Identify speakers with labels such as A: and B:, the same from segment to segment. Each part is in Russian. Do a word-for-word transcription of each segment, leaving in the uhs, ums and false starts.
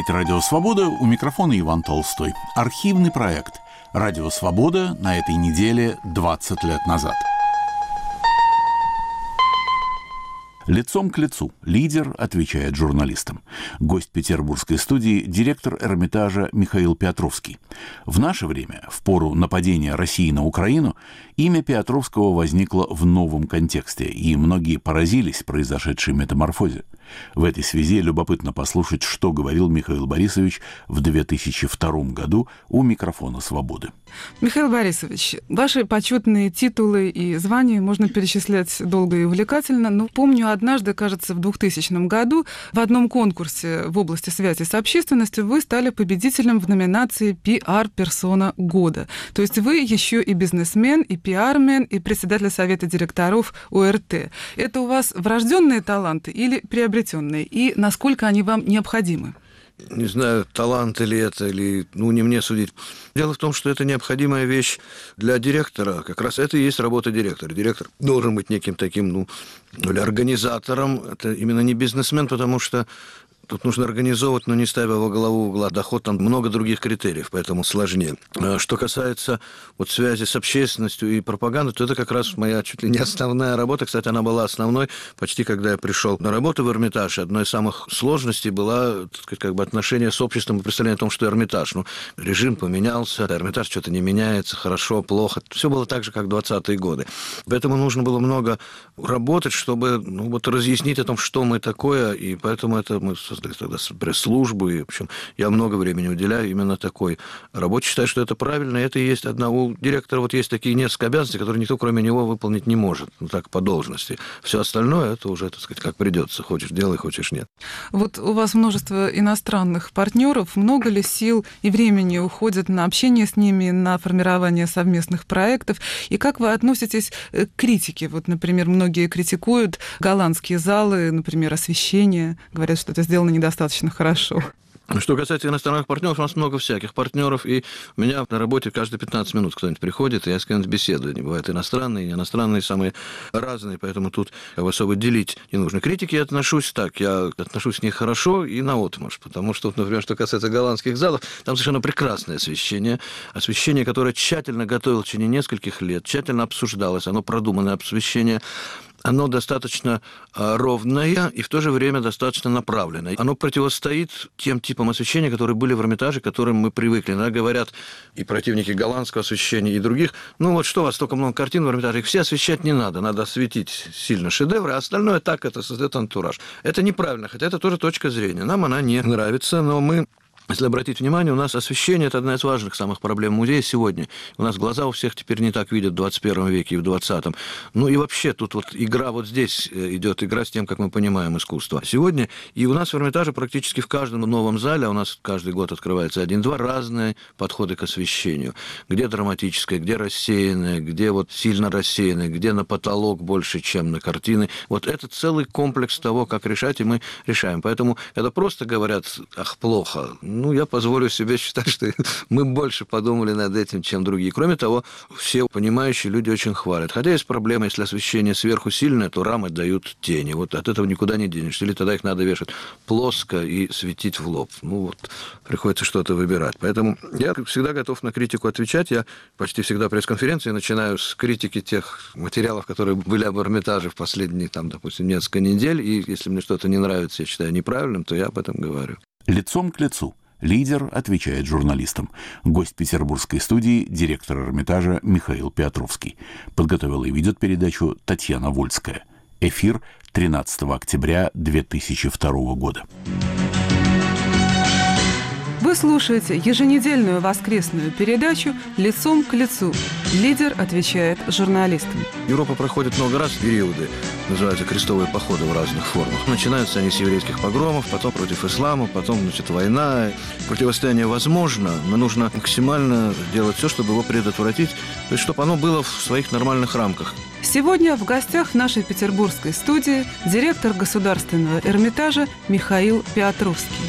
A: говорит «Радио Свобода», у микрофона Иван Толстой. Архивный проект «Радио Свобода» на этой неделе двадцать лет назад. Лицом к лицу лидер отвечает журналистам. Гость петербургской студии – директор Эрмитажа Михаил Петровский. В наше время, в пору нападения России на Украину, имя Петровского возникло в новом контексте, и многие поразились произошедшей метаморфозе. В этой связи любопытно послушать, что говорил Михаил Борисович в две тысячи втором году у микрофона «Свободы».
B: Михаил Борисович, ваши почетные титулы и звания можно перечислять долго и увлекательно, но помню, однажды, кажется, в двухтысячном году в одном конкурсе в области связи с общественностью вы стали победителем в номинации «Пиар-персона года». То есть вы еще и бизнесмен, и пиармен, и председатель совета директоров ОРТ. Это у вас врожденные таланты или приобретенные? И насколько они вам необходимы?
C: Не знаю, талант или это, или, ну, не мне судить. Дело в том, что это необходимая вещь для директора. Как раз это и есть работа директора. Директор должен быть неким таким, ну, или организатором. Это именно не бизнесмен, потому что тут нужно организовывать, но не ставя во главу угла доход, там много других критериев, поэтому сложнее. Что касается вот связи с общественностью и пропагандой, то это как раз моя чуть ли не основная работа. Кстати, она была основной почти когда я пришел на работу в Эрмитаж. Одной из самых сложностей была, так сказать, как бы отношение с обществом и представление о том, что Эрмитаж. Ну, режим поменялся, Эрмитаж что-то не меняется, хорошо, плохо. Все было так же, как в двадцатые годы. Поэтому нужно было много работать, чтобы, ну, вот разъяснить о том, что мы такое, и поэтому это мы создали тогда пресс-службу, и, в общем, я много времени уделяю именно такой работе. Считаю, что это правильно, и это и есть одна... У директора вот есть такие несколько обязанностей, которые никто, кроме него, выполнить не может, ну, так, по должности. Все остальное, это уже, так сказать, как придется. Хочешь – делай, хочешь – нет.
B: Вот у вас множество иностранных партнеров. Много ли сил и времени уходит на общение с ними, на формирование совместных проектов? И как вы относитесь к критике? Вот, например, многие критикуют голландские залы, например, освещение, говорят, что это сделано недостаточно хорошо.
C: Что касается иностранных партнеров, у нас много всяких партнеров, и у меня на работе каждые пятнадцать минут кто-нибудь приходит, и я с кем-нибудь беседую. Они бывают иностранные, и не иностранные, самые разные, поэтому тут особо делить не нужно. К критике я отношусь так, я отношусь к ней хорошо и наотмашь, потому что, например, что касается голландских залов, там совершенно прекрасное освещение, освещение, которое тщательно готовилось в течение нескольких лет, тщательно обсуждалось, оно продуманное освещение. Оно достаточно ровное и в то же время достаточно направленное. Оно противостоит тем типам освещения, которые были в Эрмитаже, к которым мы привыкли. Иногда говорят и противники голландского освещения, и других. Ну вот что у вас столько много картин в Эрмитаже, их все освещать не надо. Надо осветить сильно шедевры, а остальное так, это создает антураж. Это неправильно, хотя это тоже точка зрения. Нам она не нравится, но мы... Если обратить внимание, у нас освещение – это одна из важных самых проблем музея сегодня. У нас глаза у всех теперь не так видят в двадцать первом веке и в двадцатом. Ну и вообще тут вот игра, вот здесь идет игра с тем, как мы понимаем искусство. Сегодня и у нас в Эрмитаже практически в каждом новом зале, а у нас каждый год открывается один-два, разные подходы к освещению. Где драматическое, где рассеянное, где вот сильно рассеянное, где на потолок больше, чем на картины. Вот это целый комплекс того, как решать, и мы решаем. Поэтому, когда просто говорят «ах, плохо», ну, я позволю себе считать, что мы больше подумали над этим, чем другие. Кроме того, все понимающие люди очень хвалят. Хотя есть проблема, если освещение сверху сильное, то рамы дают тени. Вот от этого никуда не денешься. Или тогда их надо вешать плоско и светить в лоб. Ну, вот приходится что-то выбирать. Поэтому я всегда готов на критику отвечать. Я почти всегда пресс-конференции начинаю с критики тех материалов, которые были об Эрмитаже в последние, там, допустим, несколько недель. И если мне что-то не нравится, я считаю неправильным, то я об этом говорю.
A: Лицом к лицу лидер отвечает журналистам. Гость петербургской студии, директор Эрмитажа Михаил Петровский. Подготовила и ведет передачу Татьяна Вольская. Эфир тринадцатого октября две тысячи второго года.
B: Вы слушаете еженедельную воскресную передачу «Лицом к лицу». Лидер отвечает журналистам.
C: Европа проходит много раз периоды, называются крестовые походы в разных формах. Начинаются они с еврейских погромов, потом против ислама, потом, значит, война. Противостояние возможно, но нужно максимально делать все, чтобы его предотвратить, то есть чтобы оно было в своих нормальных рамках.
B: Сегодня в гостях в нашей петербургской студии директор Государственного Эрмитажа Михаил Петровский.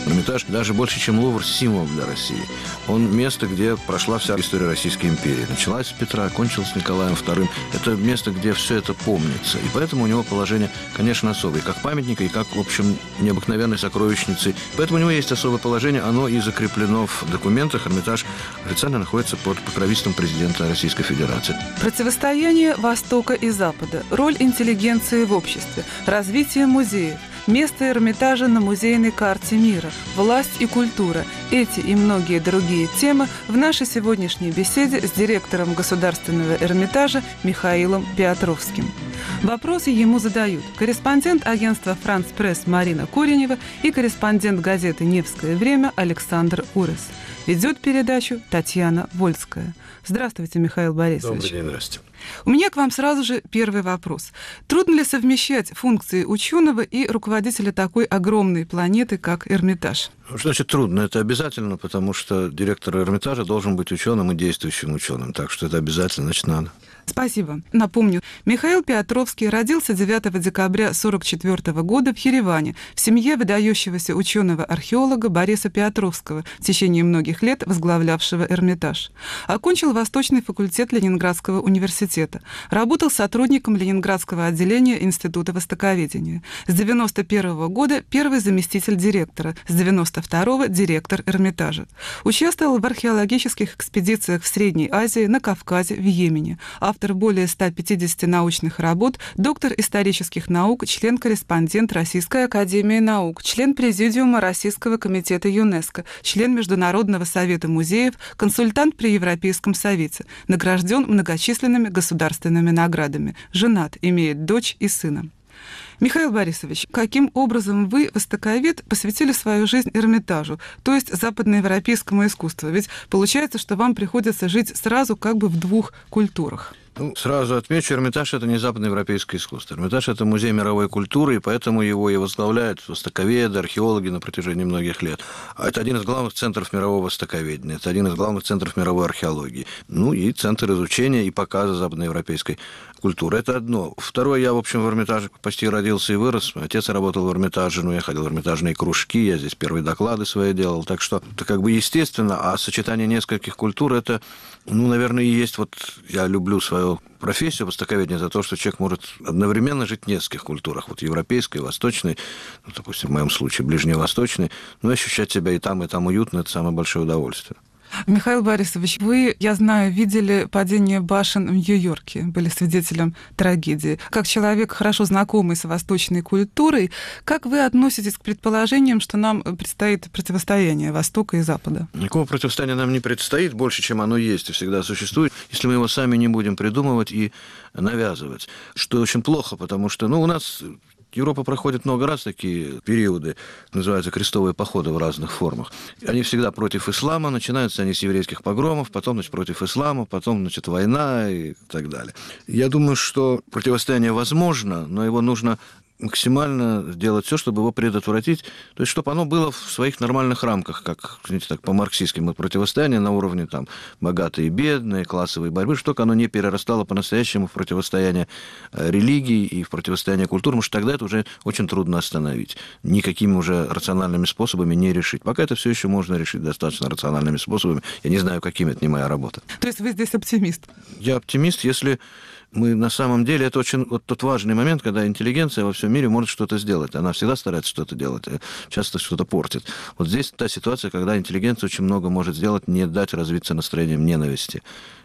C: Эрмитаж даже больше, чем Лувр, символ для России. Он место, где прошла вся история Российской империи. Началась с Петра, кончилась с Николаем вторым. Это место, где все это помнится. И поэтому у него положение, конечно, особое. Как памятника, и как, в общем, необыкновенной сокровищницы. Поэтому у него есть особое положение. Оно и закреплено в документах. Эрмитаж официально находится под покровительством президента Российской Федерации.
B: Противостояние Востока и Запада, роль интеллигенции в обществе, развитие музеев, место Эрмитажа на музейной карте мира, власть и культура. Эти и многие другие темы в нашей сегодняшней беседе с директором Государственного Эрмитажа Михаилом Петровским. Вопросы ему задают корреспондент агентства «Франс Пресс» Марина Коренева и корреспондент газеты «Невское время» Александр Урес. Ведет передачу Татьяна Вольская. Здравствуйте, Михаил Борисович.
C: Добрый день, здравствуйте.
B: У меня к вам сразу же первый вопрос. Трудно ли совмещать функции ученого и руководителя такой огромной планеты, как Эрмитаж?
C: Что значит трудно? Это обязательно, потому что директор Эрмитажа должен быть ученым и действующим ученым. Так что это обязательно, значит, надо.
B: Спасибо. Напомню, Михаил Петровский родился девятого декабря сорок четвёртого года в Ереване в семье выдающегося ученого-археолога Бориса Петровского, в течение многих лет возглавлявшего Эрмитаж. Окончил Восточный факультет Ленинградского университета. Работал сотрудником Ленинградского отделения Института востоковедения. С девяносто первого года первый заместитель директора, с девяносто второго директор Эрмитажа. Участвовал в археологических экспедициях в Средней Азии, на Кавказе, в Йемене. Автор более ста пятидесяти научных работ, доктор исторических наук, член-корреспондент Российской академии наук, член Президиума Российского комитета ЮНЕСКО, член Международного совета музеев, консультант при Европейском совете, награжден многочисленными государственными наградами, женат, имеет дочь и сына. Михаил Борисович, каким образом вы, востоковед, посвятили свою жизнь Эрмитажу, то есть западноевропейскому искусству? Ведь получается, что вам приходится жить сразу как бы в двух культурах.
C: Ну, сразу отмечу, Эрмитаж – это не западноевропейское искусство. Эрмитаж – это музей мировой культуры, и поэтому его и возглавляют востоковеды, археологи на протяжении многих лет. А это один из главных центров мирового востоковедения, это один из главных центров мировой археологии. Ну, и центр изучения и показа западноевропейской культуры. Это одно. Второе, я, в общем, в Эрмитаже почти родился и вырос. Отец работал в Эрмитаже, ну, я ходил в эрмитажные кружки, я здесь первые доклады свои делал. Так что это как бы естественно, а сочетание нескольких культур – это, ну, наверное, и есть вот я люблю свою профессию востоковедения за то, что человек может одновременно жить в нескольких культурах, вот европейской, восточной, ну, допустим, в моем случае ближневосточной, но ощущать себя и там, и там уютно – это самое большое удовольствие.
B: Михаил Борисович, вы, я знаю, видели падение башен в Нью-Йорке, были свидетелем трагедии. Как человек, хорошо знакомый с восточной культурой, как вы относитесь к предположениям, что нам предстоит противостояние Востока и Запада?
C: Никакого противостояния нам не предстоит, больше, чем оно есть и всегда существует, если мы его сами не будем придумывать и навязывать. Что очень плохо, потому что, ну, у нас... Европа проходит много раз такие периоды, называются крестовые походы в разных формах. Они всегда против ислама, начинаются они с еврейских погромов, потом, значит, против ислама, потом, значит, война и так далее. Я думаю, что противостояние возможно, но его нужно максимально сделать все, чтобы его предотвратить, то есть чтобы оно было в своих нормальных рамках, как, знаете, так, по-марксистски противостояние на уровне там богатые и бедные, классовой борьбы, чтобы оно не перерастало по-настоящему в противостояние религии и в противостояние культуры, потому что тогда это уже очень трудно остановить. Никакими уже рациональными способами не решить. Пока это все еще можно решить достаточно рациональными способами. Я не знаю, какими, это не моя работа.
B: То есть вы здесь оптимист?
C: Я оптимист, если... Мы на самом деле, это очень вот тот важный момент, когда интеллигенция во всем мире может что-то сделать. Она всегда старается что-то делать, часто что-то портит. Вот здесь та ситуация, когда интеллигенция очень много может сделать, не дать развиться настроением ненависти.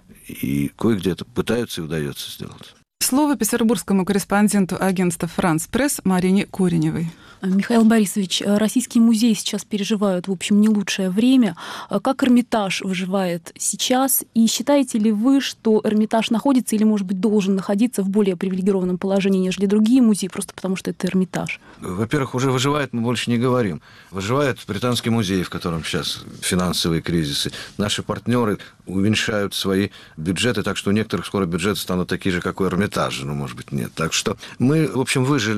C: И кое-где это пытаются и удается сделать.
B: Слово петербургскому корреспонденту агентства «Франс Пресс» Марине Кореневой.
D: Михаил Борисович, российские музеи сейчас переживают, в общем, не лучшее время. Как Эрмитаж выживает сейчас? И считаете ли вы, что Эрмитаж находится или, может быть, должен находиться в более привилегированном положении, нежели другие музеи, просто потому что это Эрмитаж?
C: Во-первых, уже выживает, мы больше не говорим. Выживает Британский музей, в котором сейчас финансовые кризисы. Наши партнеры уменьшают свои бюджеты, так что у некоторых скоро бюджеты станут такие же, как у Эрмитажа, ну, может быть, нет. Так что мы, в общем, выжили.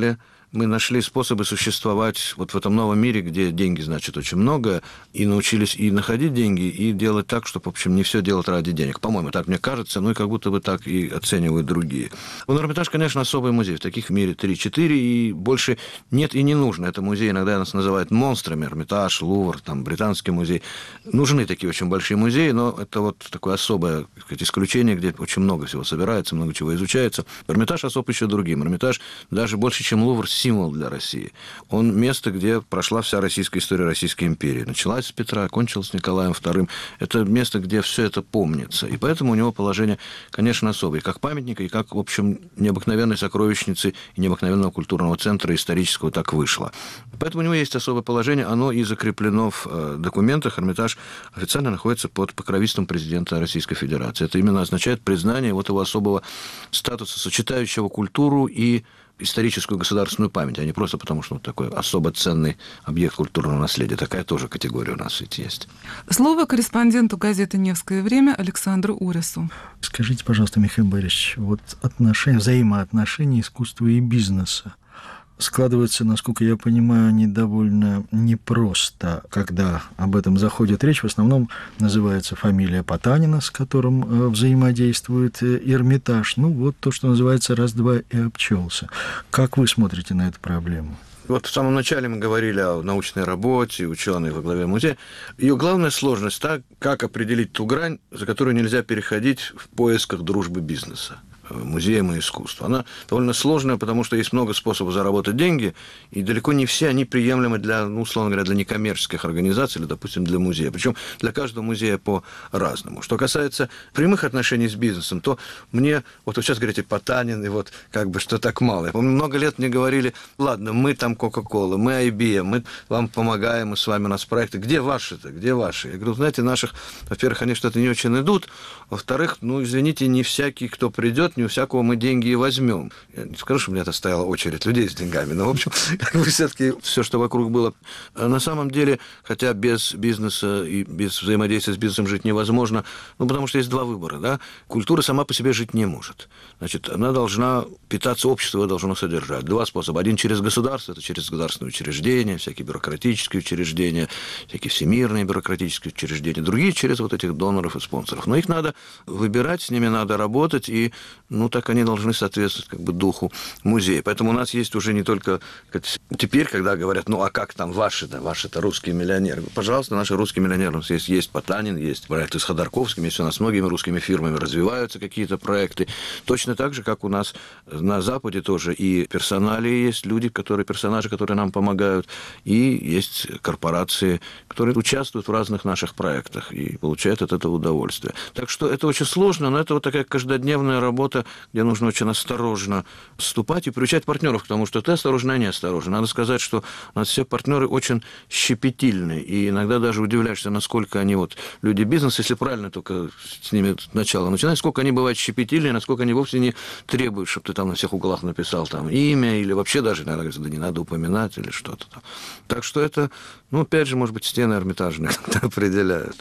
C: мы нашли способы существовать вот в этом новом мире, где деньги значит очень много, и научились и находить деньги, и делать так, чтобы, в общем, не все делать ради денег. По-моему, так мне кажется, ну и как будто бы так и оценивают другие. Ну, Эрмитаж, конечно, особый музей. Таких в мире три-четыре, и больше нет и не нужно. Это музей, иногда нас называют монстрами. Эрмитаж, Лувр, там, Британский музей. Нужны такие очень большие музеи, но это вот такое особое, так сказать, исключение, где очень много всего собирается, много чего изучается. Эрмитаж особ еще другим. Эрмитаж даже больше, чем Лувр, символ для России. Он место, где прошла вся российская история Российской империи. Началась с Петра, кончилась с Николаем вторым. Это место, где все это помнится. И поэтому у него положение, конечно, особое. И как памятника, и как, в общем, необыкновенной сокровищницы и необыкновенного культурного центра исторического так вышло. Поэтому у него есть особое положение. Оно и закреплено в документах. Эрмитаж официально находится под покровительством президента Российской Федерации. Это именно означает признание вот его особого статуса, сочетающего культуру и историческую государственную память, а не просто потому, что он такой особо ценный объект культурного наследия. Такая тоже категория у нас ведь есть.
B: Слово корреспонденту газеты «Невское время» Александру Уресу.
E: Скажите, пожалуйста, Михаил Борисович, вот отношения, взаимоотношения искусства и бизнеса складываются, насколько я понимаю, они довольно непросто, когда об этом заходит речь. В основном называется фамилия Потанина, с которым взаимодействует Эрмитаж. Ну, вот то, что называется раз-два и обчелся. Как вы смотрите на эту проблему?
C: Вот в самом начале мы говорили о научной работе, ученые во главе музея. Ее главная сложность та, как определить ту грань, за которую нельзя переходить в поисках дружбы бизнеса. Музеем и искусства. Она довольно сложная, потому что есть много способов заработать деньги, и далеко не все они приемлемы для, ну, условно говоря, для некоммерческих организаций или, допустим, для музея. Причем для каждого музея по-разному. Что касается прямых отношений с бизнесом, то мне, вот вы сейчас говорите, Потанин, и вот как бы что так мало. Я помню, много лет мне говорили, ладно, мы там Coca-Cola, мы ай би эм, мы вам помогаем, мы с вами у нас проекты. Где ваши-то, где ваши? Я говорю, знаете, наших, во-первых, они что-то не очень идут, во-вторых, ну, извините, не всякий, кто придет, не у всякого мы деньги и возьмем. Я не скажу, что у меня это стояла очередь людей с деньгами, но, в общем, как бы все-таки все, что вокруг было. На самом деле, хотя без бизнеса и без взаимодействия с бизнесом жить невозможно, ну, потому что есть два выбора, да. Культура сама по себе жить не может. Значит, она должна питаться, общество ее должно содержать. Два способа. Один через государство, это через государственные учреждения, всякие бюрократические учреждения, всякие всемирные бюрократические учреждения. Другие через вот этих доноров и спонсоров. Но их надо выбирать, с ними надо работать, и ну, так они должны соответствовать как бы духу музея. Поэтому у нас есть уже не только... Теперь, когда говорят, ну, а как там ваши-то, ваши-то русские миллионеры? Пожалуйста, наши русские миллионеры. У нас есть, есть Потанин, есть проекты с Ходорковским, есть у нас с многими русскими фирмами развиваются какие-то проекты. Точно так же, как у нас на Западе тоже и персоналии есть люди, которые, персонажи, которые нам помогают, и есть корпорации, которые участвуют в разных наших проектах и получают от этого удовольствие. Так что это очень сложно, но это вот такая каждодневная работа, где нужно очень осторожно вступать и приучать партнеров к тому, что ты осторожно, а не осторожно. Надо сказать, что у нас все партнеры очень щепетильны, и иногда даже удивляешься, насколько они вот люди бизнеса, если правильно только с ними начало начинать, сколько они бывают щепетильны, насколько они вовсе не требуют, чтобы ты там на всех углах написал там имя, или вообще даже иногда говорят, да не надо упоминать, или что-то там. Так что это, ну, опять же, может быть, стены Эрмитажные определяют.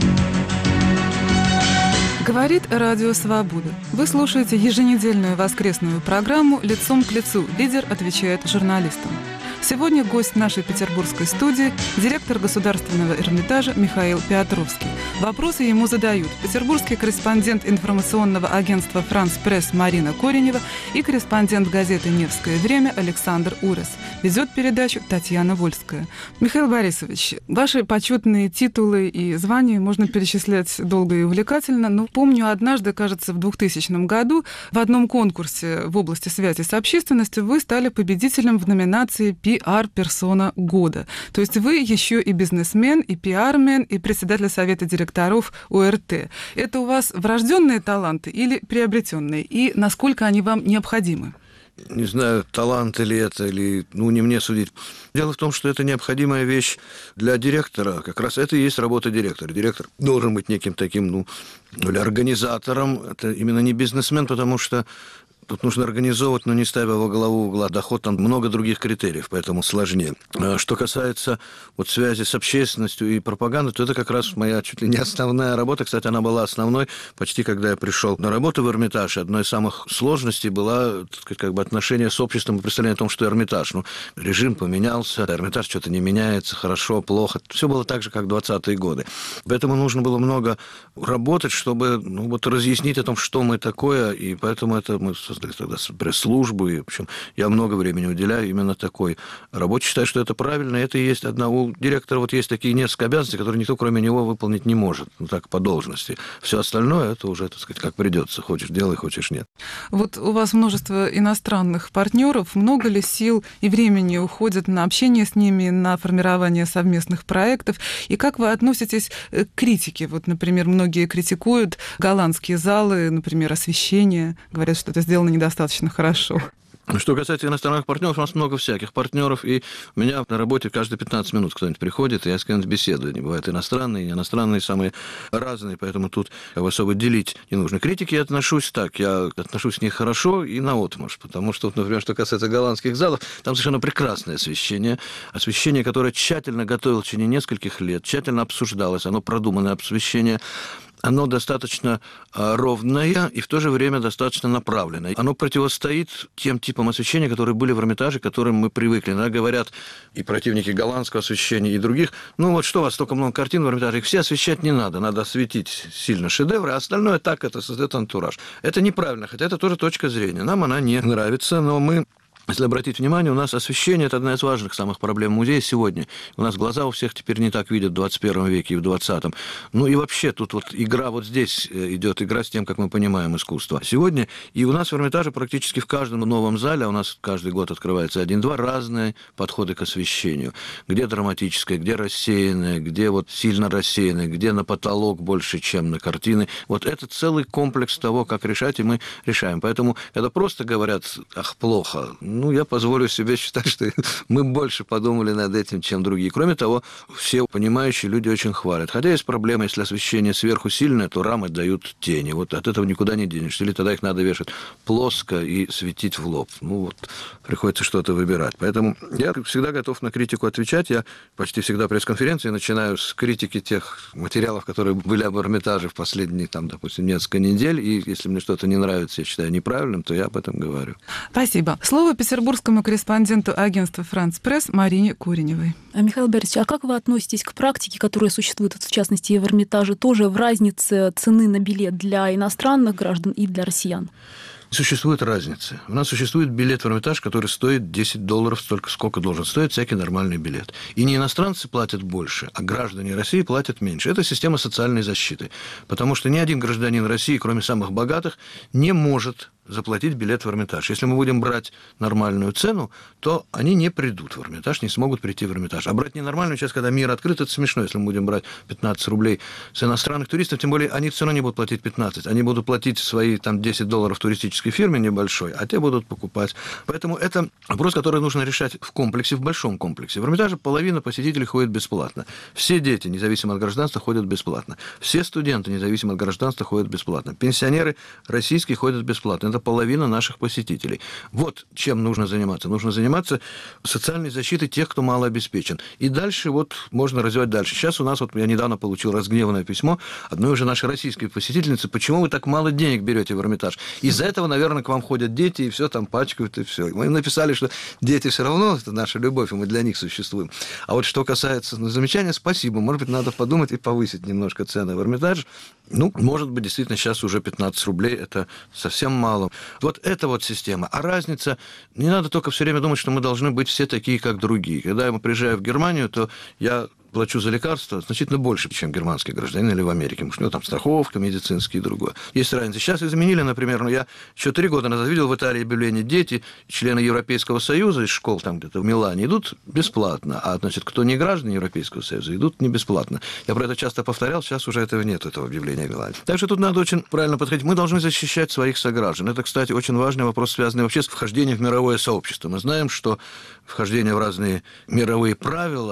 B: Говорит Радио Свобода. Вы слушаете еженедельную воскресную программу «Лицом к лицу». Лидер отвечает журналистам. Сегодня гость нашей петербургской студии – директор Государственного Эрмитажа Михаил Пятровский. Вопросы ему задают петербургский корреспондент информационного агентства «Франс Пресс» Марина Коренева и корреспондент газеты «Невское время» Александр Урес. Ведет передачу Татьяна Вольская. Михаил Борисович, ваши почетные титулы и звания можно перечислять долго и увлекательно, но помню, однажды, кажется, в двухтысячном году в одном конкурсе в области связи с общественностью вы стали победителем в номинации «пи ар-персона года». То есть вы еще и бизнесмен, и пиармен, и председатель совета директоров о эр тэ. Это у вас врожденные таланты или приобретенные? И насколько они вам необходимы?
C: Не знаю, талант или это, или, ну, не мне судить. Дело в том, что это необходимая вещь для директора. Как раз это и есть работа директора. Директор должен быть неким таким, ну, или организатором. Это именно не бизнесмен, потому что Тут нужно организовывать, но не ставя во главу угла доход, там много других критериев, поэтому сложнее. Что касается вот связи с общественностью и пропагандой, то это как раз моя чуть ли не основная работа. Кстати, она была основной почти когда я пришел на работу в Эрмитаж. Одной из самых сложностей была, так сказать, как бы отношение с обществом и представление о том, что Эрмитаж. Ну, режим поменялся, Эрмитаж что-то не меняется, хорошо, плохо. Все было так же, как в двадцатые годы. Поэтому нужно было много работать, чтобы ну, вот разъяснить о том, что мы такое, и поэтому это мы создали тогда пресс-службу, и, в общем, я много времени уделяю именно такой работе. Считаю, что это правильно, это и есть одна... У директора вот есть такие несколько обязанностей, которые никто, кроме него, выполнить не может, ну так, по должности. Все остальное, это уже, так сказать, как придется. Хочешь делай, хочешь нет.
B: Вот у вас множество иностранных партнеров. Много ли сил и времени уходит на общение с ними, на формирование совместных проектов? И как вы относитесь к критике? Вот, например, многие критикуют голландские залы, например, освещение, говорят, что это сделано недостаточно хорошо.
C: Что касается иностранных партнеров, у нас много всяких партнеров, и у меня на работе каждые пятнадцать минут кто-нибудь приходит, и я с кем-нибудь беседую. Они бывают иностранные, и иностранные, самые разные, поэтому тут особо делить не нужно. К критике я отношусь так, я отношусь к ней хорошо и наотмашь, потому что, например, что касается голландских залов, там совершенно прекрасное освещение, освещение, которое тщательно готовилось в течение нескольких лет, тщательно обсуждалось, оно продуманное освещение. Оно достаточно ровное и в то же время достаточно направленное. Оно противостоит тем типам освещения, которые были в Эрмитаже, к которым мы привыкли. Иногда говорят и противники голландского освещения, и других, ну вот что у вас столько много картин в Эрмитаже, их все освещать не надо, надо осветить сильно шедевры, а остальное так, это создает антураж. Это неправильно, хотя это тоже точка зрения. Нам она не нравится, но мы... Если обратить внимание, у нас освещение – это одна из важных самых проблем музея сегодня. У нас глаза у всех теперь не так видят в двадцать первом веке и в двадцатом. Ну и вообще тут вот игра, вот здесь идет игра с тем, как мы понимаем искусство. Сегодня и у нас в Эрмитаже практически в каждом новом зале, а у нас каждый год открывается один-два, разные подходы к освещению. Где драматическое, где рассеянное, где вот сильно рассеянное, где на потолок больше, чем на картины. Вот это целый комплекс того, как решать, и мы решаем. Поэтому, когда просто говорят «ах, плохо», ну, я позволю себе считать, что мы больше подумали над этим, чем другие. Кроме того, все понимающие люди очень хвалят. Хотя есть проблема, если освещение сверху сильное, то рамы дают тени. Вот от этого никуда не денешься. Или тогда их надо вешать плоско и светить в лоб. Ну, вот приходится что-то выбирать. Поэтому я всегда готов на критику отвечать. Я почти всегда пресс-конференции начинаю с критики тех материалов, которые были об Эрмитаже в последние, там, допустим, несколько недель. И если мне что-то не нравится, я считаю неправильным, то я об этом говорю.
B: Спасибо. Слово петербургскому корреспонденту агентства «Франц Пресс» Марине Куреневой.
D: Михаил Борисович, а как вы относитесь к практике, которая существует, в частности, и в Эрмитаже, тоже в разнице цены на билет для иностранных граждан и для россиян?
C: Существует разница. У нас существует билет в Эрмитаж, который стоит десять долларов, столько, сколько должен стоить всякий нормальный билет. И не иностранцы платят больше, а граждане России платят меньше. Это система социальной защиты. Потому что ни один гражданин России, кроме самых богатых, не может заплатить билет в Эрмитаж. Если мы будем брать нормальную цену, то они не придут в Эрмитаж, не смогут прийти в Эрмитаж. А брать ненормальную, сейчас, когда мир открыт, это смешно, если мы будем брать пятнадцать рублей с иностранных туристов, тем более они все равно не будут платить пятнадцать, они будут платить свои там десять долларов туристической фирме небольшой, а те будут покупать. Поэтому это вопрос, который нужно решать в комплексе, в большом комплексе. В Эрмитаже половина посетителей ходит бесплатно. Все дети, независимо от гражданства, ходят бесплатно. Все студенты, независимо от гражданства, ходят бесплатно. Пенсионеры российские ходят бесплатно. Это половина наших посетителей. Вот чем нужно заниматься. Нужно заниматься социальной защитой тех, кто малообеспечен. И дальше вот можно развивать дальше. Сейчас у нас, вот я недавно получил разгневанное письмо одной уже нашей российской посетительницы, почему вы так мало денег берете в Эрмитаж. Из-за этого, наверное, к вам ходят дети, и все там пачкают, и все. Мы им написали, что дети все равно, это наша любовь, и мы для них существуем. А вот что касается ну, замечания, спасибо. Может быть, надо подумать и повысить немножко цены в Эрмитаже. Ну, может быть, действительно, сейчас уже пятнадцать рублей, это совсем мало. Вот это вот система. А разница, не надо только все время думать, что мы должны быть все такие, как другие. Когда я приезжаю в Германию, то я плачу за лекарства значительно больше, чем германский гражданин или в Америке, потому что у него там страховка, медицинские и другое. Есть разница. Сейчас изменили, например, ну, я еще три года назад видел в Италии объявление: дети, члены Европейского Союза из школ там где-то в Милане идут бесплатно, а, значит, кто не граждане Европейского Союза, идут не бесплатно. Я про это часто повторял, сейчас уже этого нет, этого объявления в Милане. Так что тут надо очень правильно подходить. Мы должны защищать своих сограждан. Это, кстати, очень важный вопрос, связанный вообще с вхождением в мировое сообщество. Мы знаем, что вхождение в разные мировые правила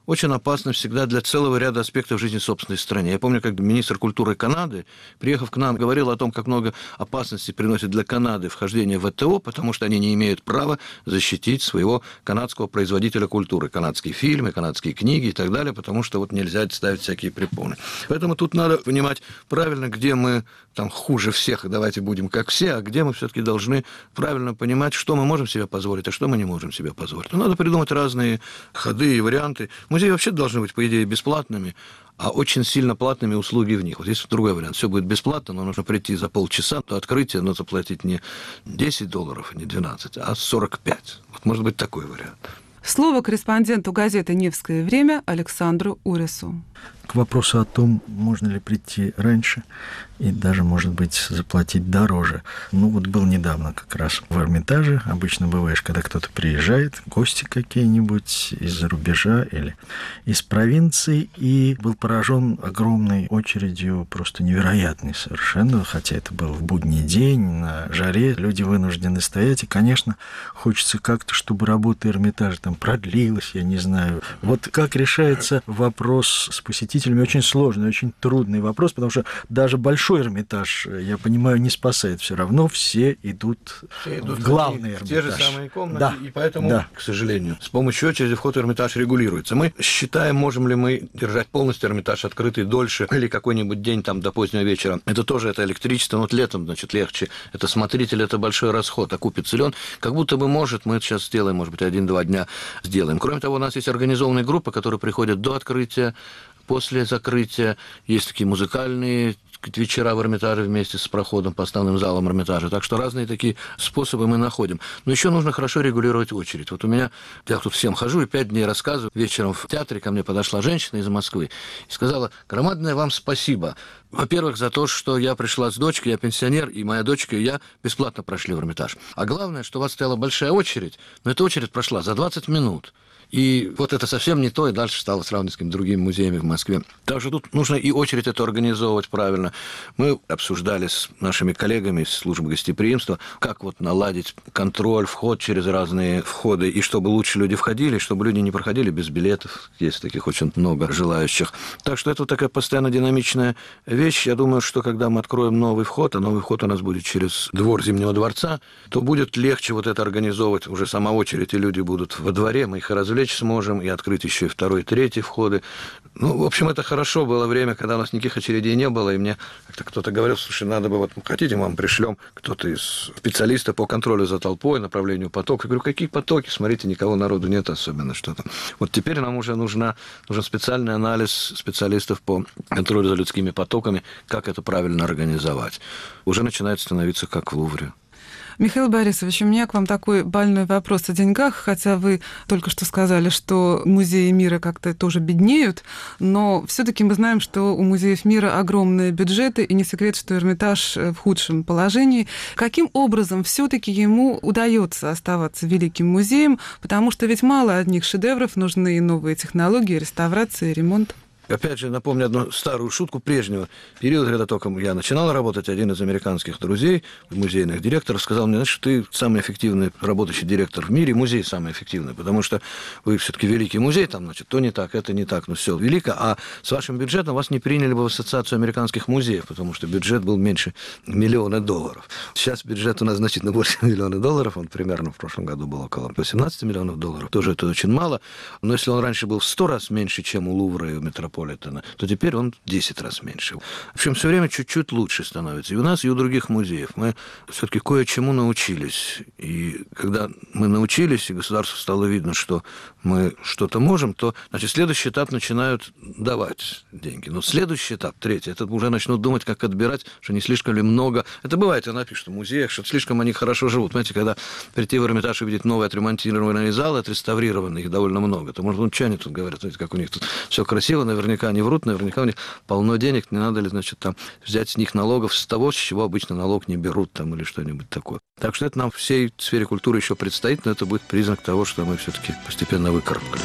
C: очень опасно всегда для целого ряда аспектов жизни собственной страны. Я помню, как министр культуры Канады, приехав к нам, говорил о том, как много опасностей приносит для Канады вхождение в ВТО, потому что они не имеют права защитить своего канадского производителя культуры. Канадские фильмы, канадские книги и так далее, потому что вот нельзя ставить всякие препоны. Поэтому тут надо понимать правильно, где мы там хуже всех, давайте будем как все, а где мы все-таки должны правильно понимать, что мы можем себе позволить, а что мы не можем себе позволить. Ну, надо придумать разные ходы и варианты. Музеи вообще должны быть, по идее, бесплатными, а очень сильно платными услуги в них. Вот есть другой вариант. Все будет бесплатно, но нужно прийти за полчаса до открытия, но заплатить не десять долларов, не двенадцать, а сорок пять. Вот может быть такой вариант.
B: Слово корреспонденту газеты «Невское время» Александру Урису.
E: К вопросу о том, можно ли прийти раньше и даже, может быть, заплатить дороже. Ну, вот был недавно как раз в Эрмитаже. Обычно бываешь, когда кто-то приезжает, гости какие-нибудь из-за рубежа или из провинции, и был поражен огромной очередью, просто невероятной совершенно, хотя это был в будний день, на жаре, люди вынуждены стоять, и, конечно, хочется как-то, чтобы работа Эрмитажа там продлилась, я не знаю. Вот как решается вопрос с посетителями, очень сложный, очень трудный вопрос, потому что даже большой Эрмитаж, я понимаю, не спасает. Все равно все идут,
C: все идут
E: в главный Эрмитаж.
C: В те же самые комнаты,
E: да.
C: И поэтому,
E: да.
C: к сожалению, с помощью очереди вход в Эрмитаж регулируется. Мы считаем, можем ли мы держать полностью Эрмитаж открытый дольше или какой-нибудь день там до позднего вечера. Это тоже это электричество, но вот летом, значит, легче. Это смотритель, это большой расход. Окупится ли он? Как будто бы может, мы это сейчас сделаем, может быть, один-два дня сделаем. Кроме того, у нас есть организованные группы, которые приходят до открытия, после закрытия. Есть такие музыкальные вечера в Эрмитаже вместе с проходом по основным залам Эрмитажа. Так что разные такие способы мы находим. Но еще нужно хорошо регулировать очередь. Вот у меня, я тут всем хожу и пять дней рассказываю. Вечером в театре ко мне подошла женщина из Москвы и сказала: громадное вам спасибо. Во-первых, за то, что я пришла с дочкой, я пенсионер, и моя дочка и я бесплатно прошли в Эрмитаж. А главное, что у вас стояла большая очередь, но эта очередь прошла за двадцать минут. И вот это совсем не то, и дальше стало сравнивать с какими-то другими музеями в Москве. Так что тут нужно и очередь эту организовывать правильно. Мы обсуждали с нашими коллегами из службы гостеприимства, как вот наладить контроль, вход через разные входы, и чтобы лучше люди входили, чтобы люди не проходили без билетов. Есть таких очень много желающих. Так что это вот такая постоянно динамичная вещь. Я думаю, что когда мы откроем новый вход, а новый вход у нас будет через двор Зимнего дворца, то будет легче вот это организовывать. Уже сама очередь, и люди будут во дворе, мы их развлечь сможем, и открыть еще и второй, третий входы. Ну, в общем, это хорошо. Было время, когда у нас никаких очередей не было, и мне как-то кто-то говорил: слушай, надо бы, вот, хотите, мы вам пришлем кто-то из специалистов по контролю за толпой, направлению потока. Я говорю: какие потоки? Смотрите, никого народу нет особенно что-то. Вот теперь нам уже нужна, нужен специальный анализ специалистов по контролю за людскими потоками, как это правильно организовать. Уже начинает становиться как в Лувре.
B: Михаил Борисович, у меня к вам такой больной вопрос о деньгах, хотя вы только что сказали, что музеи мира как-то тоже беднеют, но все-таки мы знаем, что у музеев мира огромные бюджеты, и не секрет, что Эрмитаж в худшем положении. Каким образом все-таки ему удается оставаться великим музеем? Потому что ведь мало одних шедевров, нужны и новые технологии, реставрация, ремонт.
C: Опять же, напомню одну старую шутку прежнего периода, когда только я начинал работать, один из американских друзей, музейных директоров, сказал мне: знаешь, ты самый эффективный работающий директор в мире, музей самый эффективный, потому что вы все-таки великий музей, там, значит, то не так, это не так, ну все велико, а с вашим бюджетом вас не приняли бы в ассоциацию американских музеев, потому что бюджет был меньше миллиона долларов. Сейчас бюджет у нас значительно больше миллиона долларов, он примерно в прошлом году был около восемнадцати миллионов долларов, тоже это очень мало, но если он раньше был в сто раз меньше, чем у Лувра и у Метрополитена, то теперь он в десять раз меньше. В общем, все время чуть-чуть лучше становится. И у нас, и у других музеев. Мы все-таки кое-чему научились. И когда мы научились, и государству стало видно, что мы что-то можем, то, значит, следующий этап начинают давать деньги. Но следующий этап, третий, это уже начнут думать, как отбирать, что не слишком ли много. Это бывает, она пишет в музеях, что слишком они хорошо живут. Понимаете, когда прийти в Эрмитаж и видеть новые отремонтированные залы, отреставрированные, их довольно много, то, может, ну, что они тут говорят, знаете, как у них тут все красиво, наверняка они врут, наверняка у них полно денег, не надо ли, значит, там взять с них налогов с того, с чего обычно налог не берут там или что-нибудь такое. Так что это нам в всей сфере культуры еще предстоит, но это будет признак того, что мы все-таки постепенно выкарабкались.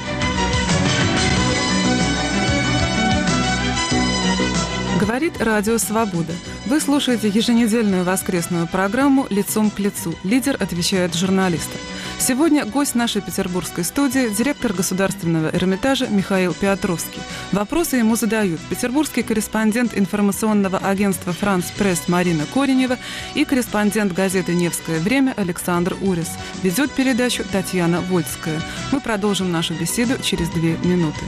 B: Говорит Радио Свобода. Вы слушаете еженедельную воскресную программу «Лицом к лицу». Лидер отвечает журналистам. Сегодня гость нашей петербургской студии, директор Государственного Эрмитажа Михаил Петровский. Вопросы ему задают петербургский корреспондент информационного агентства «Франс Пресс» Марина Коренева и корреспондент газеты «Невское время» Александр Урис. Ведет передачу Татьяна Вольская. Мы продолжим нашу беседу через две минуты.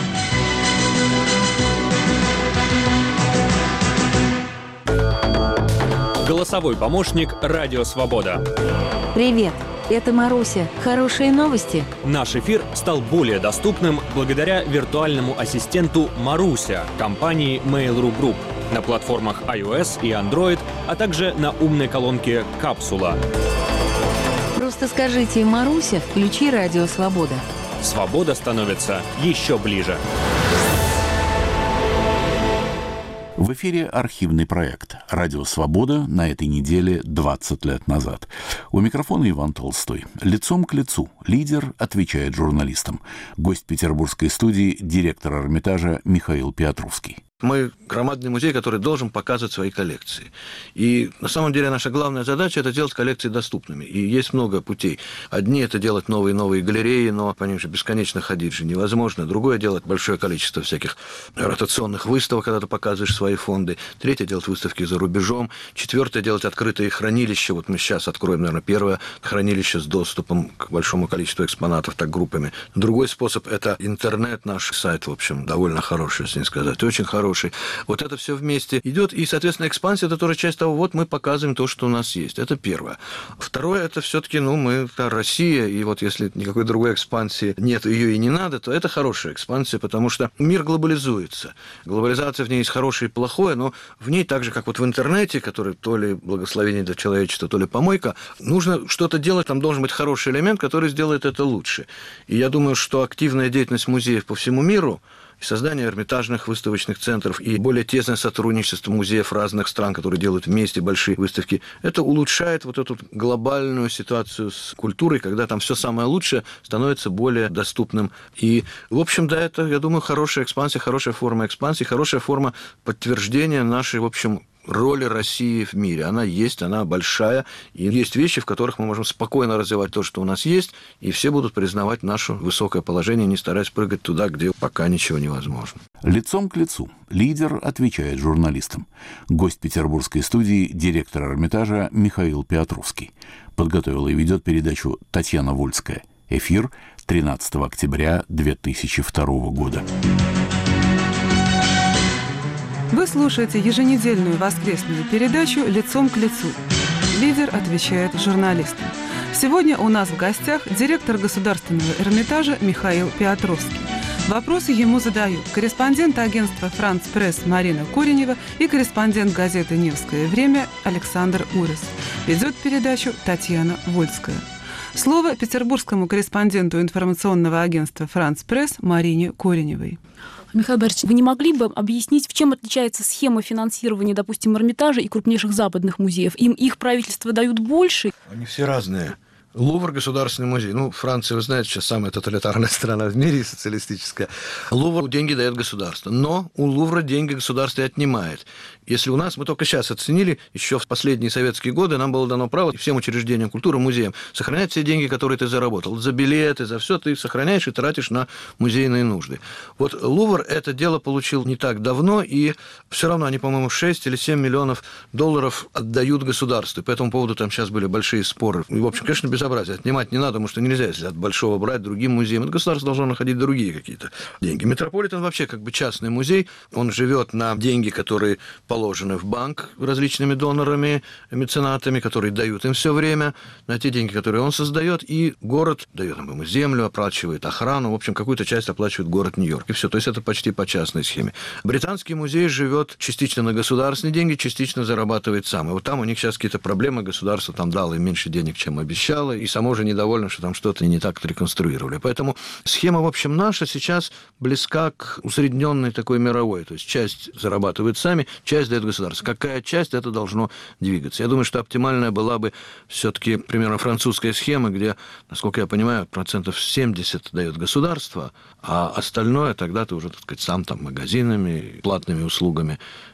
F: Голосовой помощник «Радио Свобода».
G: Привет, это Маруся. Хорошие новости?
F: Наш эфир стал более доступным благодаря виртуальному ассистенту «Маруся» компании Mail.ru Group на платформах iOS и Android, а также на умной колонке «Капсула».
G: Просто скажите «Маруся, включи «Радио Свобода».
F: Свобода становится еще ближе.
A: В эфире архивный проект «Радио Свобода» на этой неделе двадцать лет назад. У микрофона Иван Толстой. Лицом к лицу. Лидер отвечает журналистам. Гость петербургской студии, директор Эрмитажа Михаил Петровский.
C: Мы громадный музей, который должен показывать свои коллекции. И на самом деле наша главная задача – это делать коллекции доступными. И есть много путей. Одни – это делать новые-новые галереи, но по ним же бесконечно ходить же невозможно. Другое – делать большое количество всяких ротационных выставок, когда ты показываешь свои фонды. Третье – делать выставки за рубежом. Четвертое – делать открытые хранилища. Вот мы сейчас откроем, наверное, первое хранилище с доступом к большому количеству экспонатов, так группами. Другой способ – это интернет, наш сайт, в общем, довольно хороший, если не сказать, очень хороший. Вот это все вместе идет, и, соответственно, экспансия – это тоже часть того, вот мы показываем то, что у нас есть. Это первое. Второе – это все-таки, ну, мы это Россия, и вот если никакой другой экспансии нет, ее и не надо, то это хорошая экспансия, потому что мир глобализуется. Глобализация в ней есть хорошее и плохое, но в ней так же, как вот в интернете, который то ли благословение для человечества, то ли помойка, нужно что-то делать, там должен быть хороший элемент, который сделает это лучше. И я думаю, что активная деятельность музеев по всему миру, создание эрмитажных выставочных центров и более тесное сотрудничество музеев разных стран, которые делают вместе большие выставки, это улучшает вот эту глобальную ситуацию с культурой, когда там все самое лучшее становится более доступным. И, в общем, да, это, я думаю, хорошая экспансия, хорошая форма экспансии, хорошая форма подтверждения нашей, в общем, роли России в мире. Она есть, она большая, и есть вещи, в которых мы можем спокойно развивать то, что у нас есть, и все будут признавать наше высокое положение, не стараясь прыгать туда, где пока ничего невозможно.
A: Лицом к лицу. Лидер отвечает журналистам. Гость петербургской студии, директор Эрмитажа Михаил Петровский. Подготовила и ведет передачу Татьяна Вольская. Эфир тринадцатого октября две тысячи второго года.
B: Вы слушаете еженедельную воскресную передачу «Лицом к лицу». Лидер отвечает журналистам. Сегодня у нас в гостях директор Государственного Эрмитажа Михаил Петровский. Вопросы ему задают корреспондент агентства «Франс Пресс» Марина Коренева и корреспондент газеты «Невское время» Александр Урис. Ведет передачу Татьяна Вольская. Слово петербургскому корреспонденту информационного агентства «Франс Пресс» Марине Кореневой.
D: Михаил Борисович, вы не могли бы объяснить, в чем отличается схема финансирования, допустим, Эрмитажа и крупнейших западных музеев? Им их правительства дают больше?
C: Они все разные. Лувр – государственный музей. Ну, Франция, вы знаете, сейчас самая тоталитарная страна в мире, социалистическая. Лувру деньги дает государство. Но у Лувра деньги государство и отнимает. Если у нас, мы только сейчас оценили, еще в последние советские годы нам было дано право всем учреждениям культуры, музеям сохранять все деньги, которые ты заработал. За билеты, за все ты сохраняешь и тратишь на музейные нужды. Вот Лувр это дело получил не так давно, и все равно они, по-моему, шесть или семь миллионов долларов отдают государству. И по этому поводу там сейчас были большие споры. И, в общем, конечно, безобразие. Отнимать не надо, потому что нельзя, если от большого брать другим музеям. Это государство должно находить другие какие-то деньги. Метрополитен вообще как бы частный музей. Он живет на деньги, которые положены в банк различными донорами, меценатами, которые дают им все время, на те деньги, которые он создает, и город дает ему землю, оплачивает охрану, в общем, какую-то часть оплачивает город Нью-Йорк, и все. То есть это почти по частной схеме. Британский музей живет частично на государственные деньги, частично зарабатывает сам. И вот там у них сейчас какие-то проблемы, государство там дало им меньше денег, чем обещало, и само же недовольно, что там что-то не так отреконструировали. Поэтому схема, в общем, наша сейчас близка к усредненной такой мировой. То есть часть зарабатывает сами, часть дает государство. Какая часть, это должно двигаться. Я думаю, что оптимальная была бы все-таки примерно французская схема, где, насколько я понимаю, процентов семьдесят дает государство, а остальное тогда ты уже, так сказать, сам там магазинами, платными услугами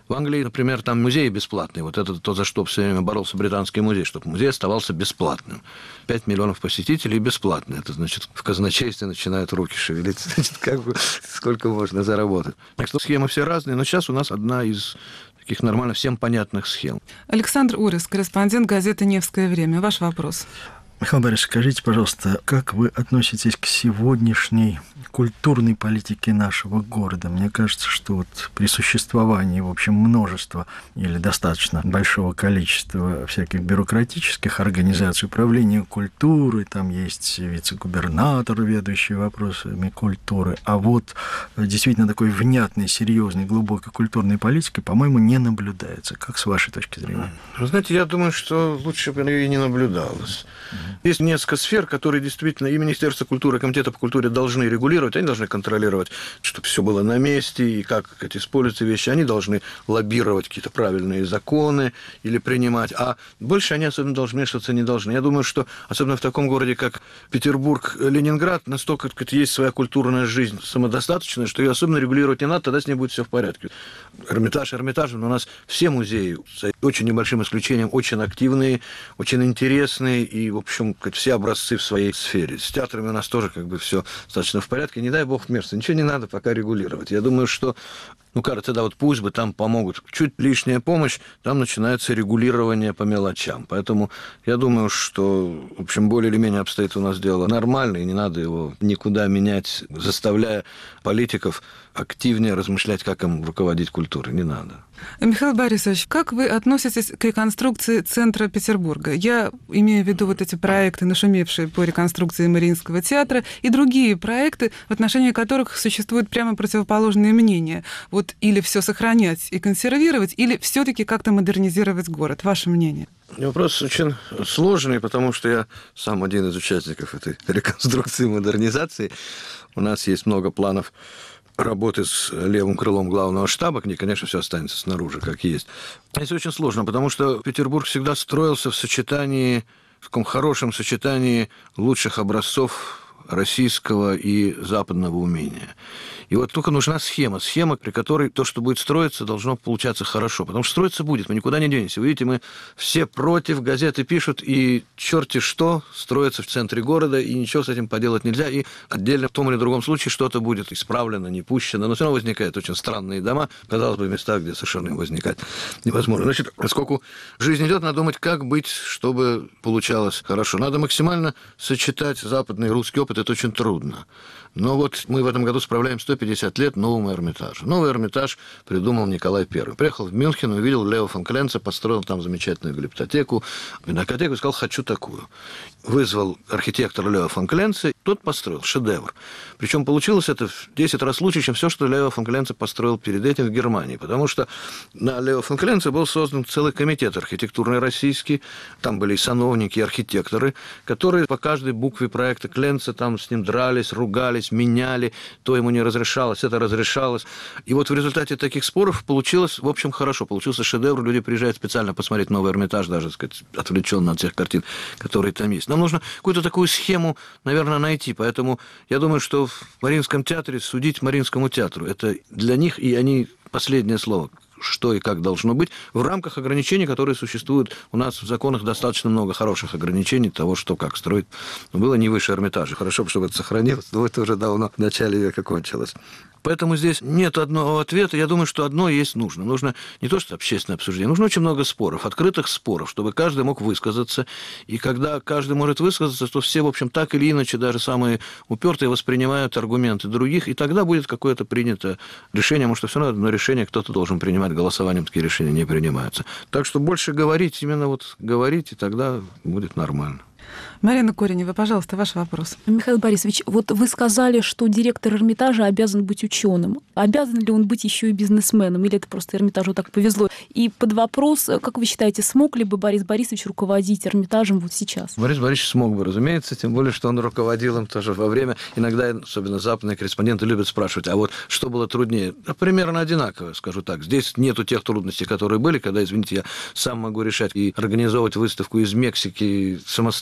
C: В Англии, например, там музей бесплатный. Вот это то, за что все время боролся британский музей, чтобы музей оставался бесплатным. пять миллионов посетителей бесплатно. Это значит, в казначействе начинают руки шевелиться. Значит, как бы сколько можно заработать. Так что схемы все разные, но сейчас у нас одна из таких нормально всем понятных схем.
B: Александр Урис, корреспондент газеты «Невское время». Ваш вопрос.
E: Михаил Борисович, скажите, пожалуйста, как вы относитесь к сегодняшней культурной политике нашего города? Мне кажется, что вот при существовании, в общем, множества или достаточно большого количества всяких бюрократических организаций управления культурой, там есть вице-губернатор, ведущий вопросами культуры, а вот действительно такой внятной, серьезной, глубокой культурной политики, по-моему, не наблюдается. Как с вашей точки зрения?
C: Вы знаете, я думаю, что лучше бы ее и не наблюдалось. Есть несколько сфер, которые действительно и Министерство культуры, и Комитет по культуре должны регулировать, они должны контролировать, чтобы все было на месте, и как эти используются вещи, они должны лоббировать какие-то правильные законы или принимать, а больше они особенно должны вмешиваться не должны. Я думаю, что особенно в таком городе, как Петербург, Ленинград, настолько сказать, есть своя культурная жизнь самодостаточная, что ее особенно регулировать не надо, тогда с ней будет все в порядке. Эрмитаж Эрмитажем, но у нас все музеи, за очень небольшим исключением, очень активные, очень интересные, и, в общем, все образцы в своей сфере. С театрами у нас тоже как бы все достаточно в порядке. Не дай бог вмешиваться. Ничего не надо пока регулировать. Я думаю, что, ну, кажется, да, вот пусть бы там помогут. Чуть лишняя помощь, там начинается регулирование по мелочам. Поэтому я думаю, что, в общем, более или менее обстоит у нас дело нормально, и не надо его никуда менять, заставляя политиков активнее размышлять, как им руководить культурой. Не надо.
B: Михаил Борисович, как вы относитесь к реконструкции центра Петербурга? Я имею в виду вот эти проекты, нашумевшие по реконструкции Мариинского театра, и другие проекты, в отношении которых существуют прямо противоположные мнения. Вот или все сохранять и консервировать, или все-таки как-то модернизировать город. Ваше мнение?
C: Вопрос очень сложный, потому что я сам один из участников этой реконструкции и модернизации. У нас есть много планов работы с левым крылом главного штаба, где, конечно, все останется снаружи, как есть. Это очень сложно, потому что Петербург всегда строился в сочетании, в таком хорошем сочетании лучших образцов российского и западного умения. И вот только нужна схема, схема, при которой то, что будет строиться, должно получаться хорошо. Потому что строиться будет, мы никуда не денемся. Вы видите, мы все против, газеты пишут, и черти что строится в центре города, и ничего с этим поделать нельзя. И отдельно в том или другом случае что-то будет исправлено, не пущено. Но все равно возникают очень странные дома, казалось бы, в местах, где совершенно возникать невозможно. Значит, поскольку жизнь идет, надо думать, как быть, чтобы получалось хорошо. Надо максимально сочетать западный и русский опыт, это очень трудно. Но вот мы в этом году справляем сто пятьдесят лет новому Эрмитажу. Новый Эрмитаж придумал Николай Первый. Приехал в Мюнхен, увидел Лео фон Кленца, построил там замечательную библиотеку, пинакотеку и сказал: хочу такую. Вызвал архитектора Лео фон Кленца, тот построил шедевр. Причем получилось это в десять раз лучше, чем все, что Лео фон Кленца построил перед этим в Германии. Потому что на Лео фон Кленца был создан целый комитет архитектурный российский. Там были и сановники, и архитекторы, которые по каждой букве проекта Кленца там с ним дрались, ругались, меняли, то ему не разрешалось, это разрешалось. И вот в результате таких споров получилось, в общем, хорошо. Получился шедевр, люди приезжают специально посмотреть новый Эрмитаж, даже, так сказать, отвлеченно от всех картин, которые там есть. Нам нужно какую-то такую схему, наверное, найти. Поэтому я думаю, что в Мариинском театре судить Мариинскому театру. Это для них, и они последнее слово. Что и как должно быть, в рамках ограничений, которые существуют. У нас в законах достаточно много хороших ограничений того, что как строить. Но было не выше Эрмитажа. Хорошо, чтобы это сохранилось, но это уже давно в начале века кончилось. Поэтому здесь нет одного ответа. Я думаю, что одно есть нужно. Нужно не то, что общественное обсуждение, нужно очень много споров, открытых споров, чтобы каждый мог высказаться. И когда каждый может высказаться, то все, в общем, так или иначе, даже самые упертые воспринимают аргументы других, и тогда будет какое-то принято решение. Может, все равно одно решение кто-то должен принимать, голосованием такие решения не принимаются. Так что больше говорить, именно вот говорить, и тогда будет нормально.
B: Марина Коренева, пожалуйста, ваш вопрос.
D: Михаил Борисович, вот вы сказали, что директор Эрмитажа обязан быть ученым. Обязан ли он быть еще и бизнесменом, или это просто Эрмитажу так повезло? И под вопрос, как вы считаете, смог ли бы Борис Борисович руководить Эрмитажем вот сейчас?
C: Борис Борисович смог бы, разумеется, тем более, что он руководил им тоже во время. Иногда, особенно западные корреспонденты, любят спрашивать, а вот что было труднее? Примерно одинаково, скажу так. Здесь нету тех трудностей, которые были, когда, извините, я сам могу решать и организовывать выставку из Мексики самостоятельно,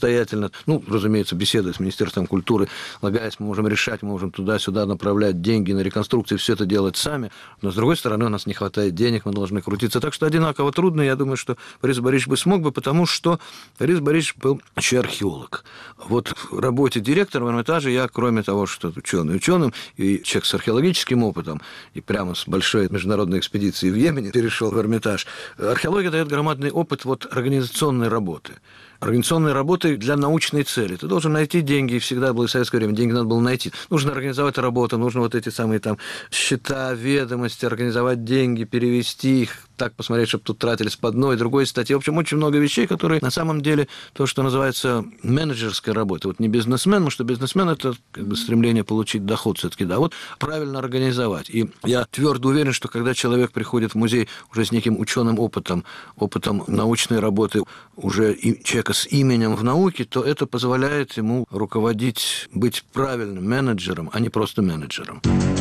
C: самостоятельно. Ну, разумеется, беседуя с Министерством культуры, лагаясь, мы можем решать, мы можем туда-сюда направлять деньги на реконструкцию, все это делать сами. Но, с другой стороны, у нас не хватает денег, мы должны крутиться. Так что одинаково трудно. Я думаю, что Борис Борисович бы смог бы, потому что Борис Борисович был еще археолог. Вот в работе директора в Эрмитаже я, кроме того, что ученый ученым, и человек с археологическим опытом, и прямо с большой международной экспедиции в Йемене перешел в Эрмитаж, археология дает громадный опыт вот организационной работы. Организационной работы для научной цели. Ты должен найти деньги, и всегда было в советское время, деньги надо было найти. Нужно организовать работу, нужно вот эти самые там счета, ведомости, организовать деньги, перевести их, так посмотреть, чтобы тут тратились по одной, другой статье. В общем, очень много вещей, которые на самом деле то, что называется менеджерская работа. Вот не бизнесмен, потому что бизнесмен – это как бы стремление получить доход все-таки, да, вот правильно организовать. И я твердо уверен, что когда человек приходит в музей уже с неким ученым опытом, опытом научной работы, уже и человека с именем в науке, то это позволяет ему руководить, быть правильным менеджером, а не просто менеджером.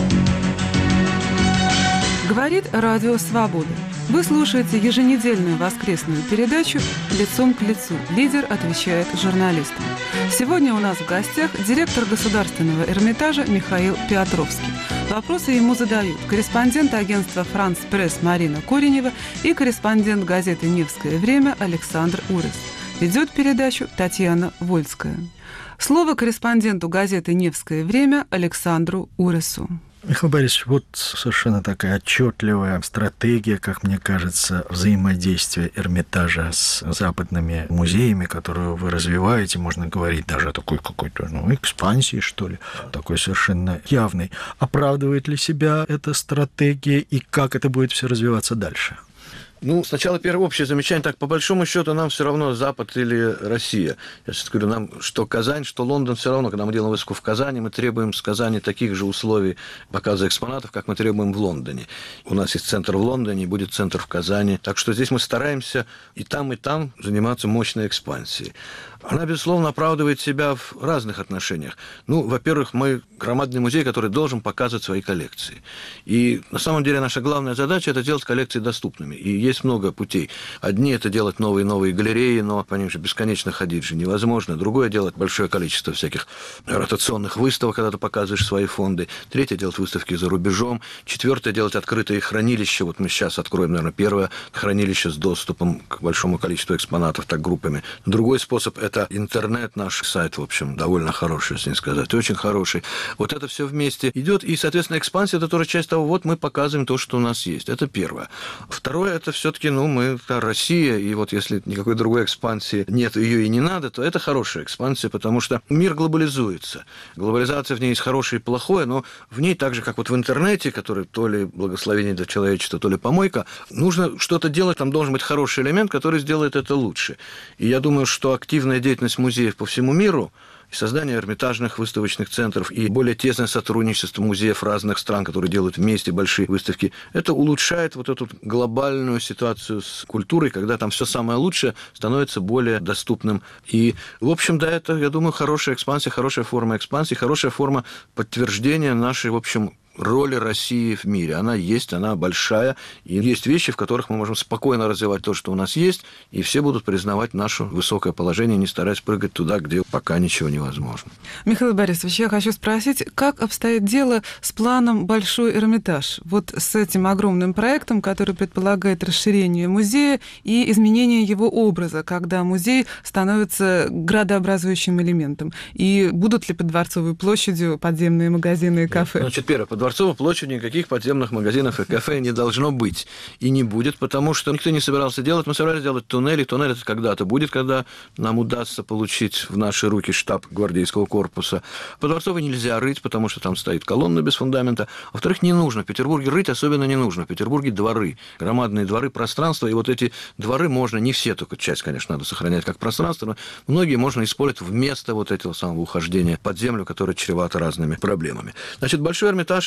B: Говорит Радио Свобода. Вы слушаете еженедельную воскресную передачу «Лицом к лицу». Лидер отвечает журналистам. Сегодня у нас в гостях директор Государственного Эрмитажа Михаил Петровский. Вопросы ему задают корреспондент агентства «Франс Пресс» Марина Коренева и корреспондент газеты «Невское время» Александр Урес. Ведет передачу Татьяна Вольская. Слово корреспонденту газеты «Невское время» Александру Уресу.
E: Михаил Борисович, вот совершенно такая отчетливая стратегия, как мне кажется, взаимодействия Эрмитажа с западными музеями, которую вы развиваете, можно говорить даже о такой какой-то ну, экспансии, что ли, такой совершенно явной. Оправдывает ли себя эта стратегия и как это будет все развиваться дальше?
C: Ну, сначала первое общее замечание. Так, по большому счету, нам все равно Запад или Россия. Я сейчас говорю, нам что Казань, что Лондон, все равно, когда мы делаем выставку в Казани, мы требуем с Казани таких же условий показа экспонатов, как мы требуем в Лондоне. У нас есть центр в Лондоне, и будет центр в Казани. Так что здесь мы стараемся и там, и там заниматься мощной экспансией. Она, безусловно, оправдывает себя в разных отношениях. Ну, во-первых, мы громадный музей, который должен показывать свои коллекции. И на самом деле наша главная задача – это делать коллекции доступными. И есть много путей. Одни – это делать новые-новые галереи, но по ним же бесконечно ходить же невозможно. Другое – делать большое количество всяких ротационных выставок, когда ты показываешь свои фонды. Третье – делать выставки за рубежом. Четвертое – делать открытые хранилища. Вот мы сейчас откроем, наверное, первое хранилище с доступом к большому количеству экспонатов, так группами. Другой способ – это интернет, наш сайт, в общем, довольно хороший, если не сказать, очень хороший. Вот это все вместе идет, и, соответственно, экспансия – это тоже часть того, вот мы показываем то, что у нас есть. Это первое. Второе – это все-таки, ну, мы Россия, и вот если никакой другой экспансии нет, ее и не надо, то это хорошая экспансия, потому что мир глобализуется. Глобализация в ней есть хорошее и плохое, но в ней так же, как вот в интернете, который то ли благословение для человечества, то ли помойка, нужно что-то делать, там должен быть хороший элемент, который сделает это лучше. И я думаю, что активная деятельность музеев по всему миру, и создание эрмитажных выставочных центров, и более тесное сотрудничество музеев разных стран, которые делают вместе большие выставки, это улучшает вот эту глобальную ситуацию с культурой, когда там все самое лучшее становится более доступным. И, в общем, да, это, я думаю, хорошая экспансия, хорошая форма экспансии, хорошая форма подтверждения нашей, в общем, роли России в мире. Она есть, она большая, и есть вещи, в которых мы можем спокойно развивать то, что у нас есть, и все будут признавать наше высокое положение, не стараясь прыгать туда, где пока ничего невозможно.
B: Михаил Борисович, я хочу спросить, как обстоит дело с планом «Большой Эрмитаж»? Вот с этим огромным проектом, который предполагает расширение музея и изменение его образа, когда музей становится градообразующим элементом. И будут ли под Дворцовой площадью подземные магазины и кафе?
C: Значит, первое, под Дворцовой площадью никаких подземных магазинов и кафе не должно быть. И не будет, потому что никто не собирался делать. Мы собирались делать туннели. Туннель это когда-то будет, когда нам удастся получить в наши руки штаб гвардейского корпуса. По Дворцовой нельзя рыть, потому что там стоит колонна без фундамента. Во-вторых, не нужно. В Петербурге рыть особенно не нужно. В Петербурге дворы. Громадные дворы, пространства. И вот эти дворы можно, не все, только часть, конечно, надо сохранять как пространство, но многие можно использовать вместо вот этого самого ухождения под землю, которое чревато разными проблемами. Значит, Большой Эрмитаж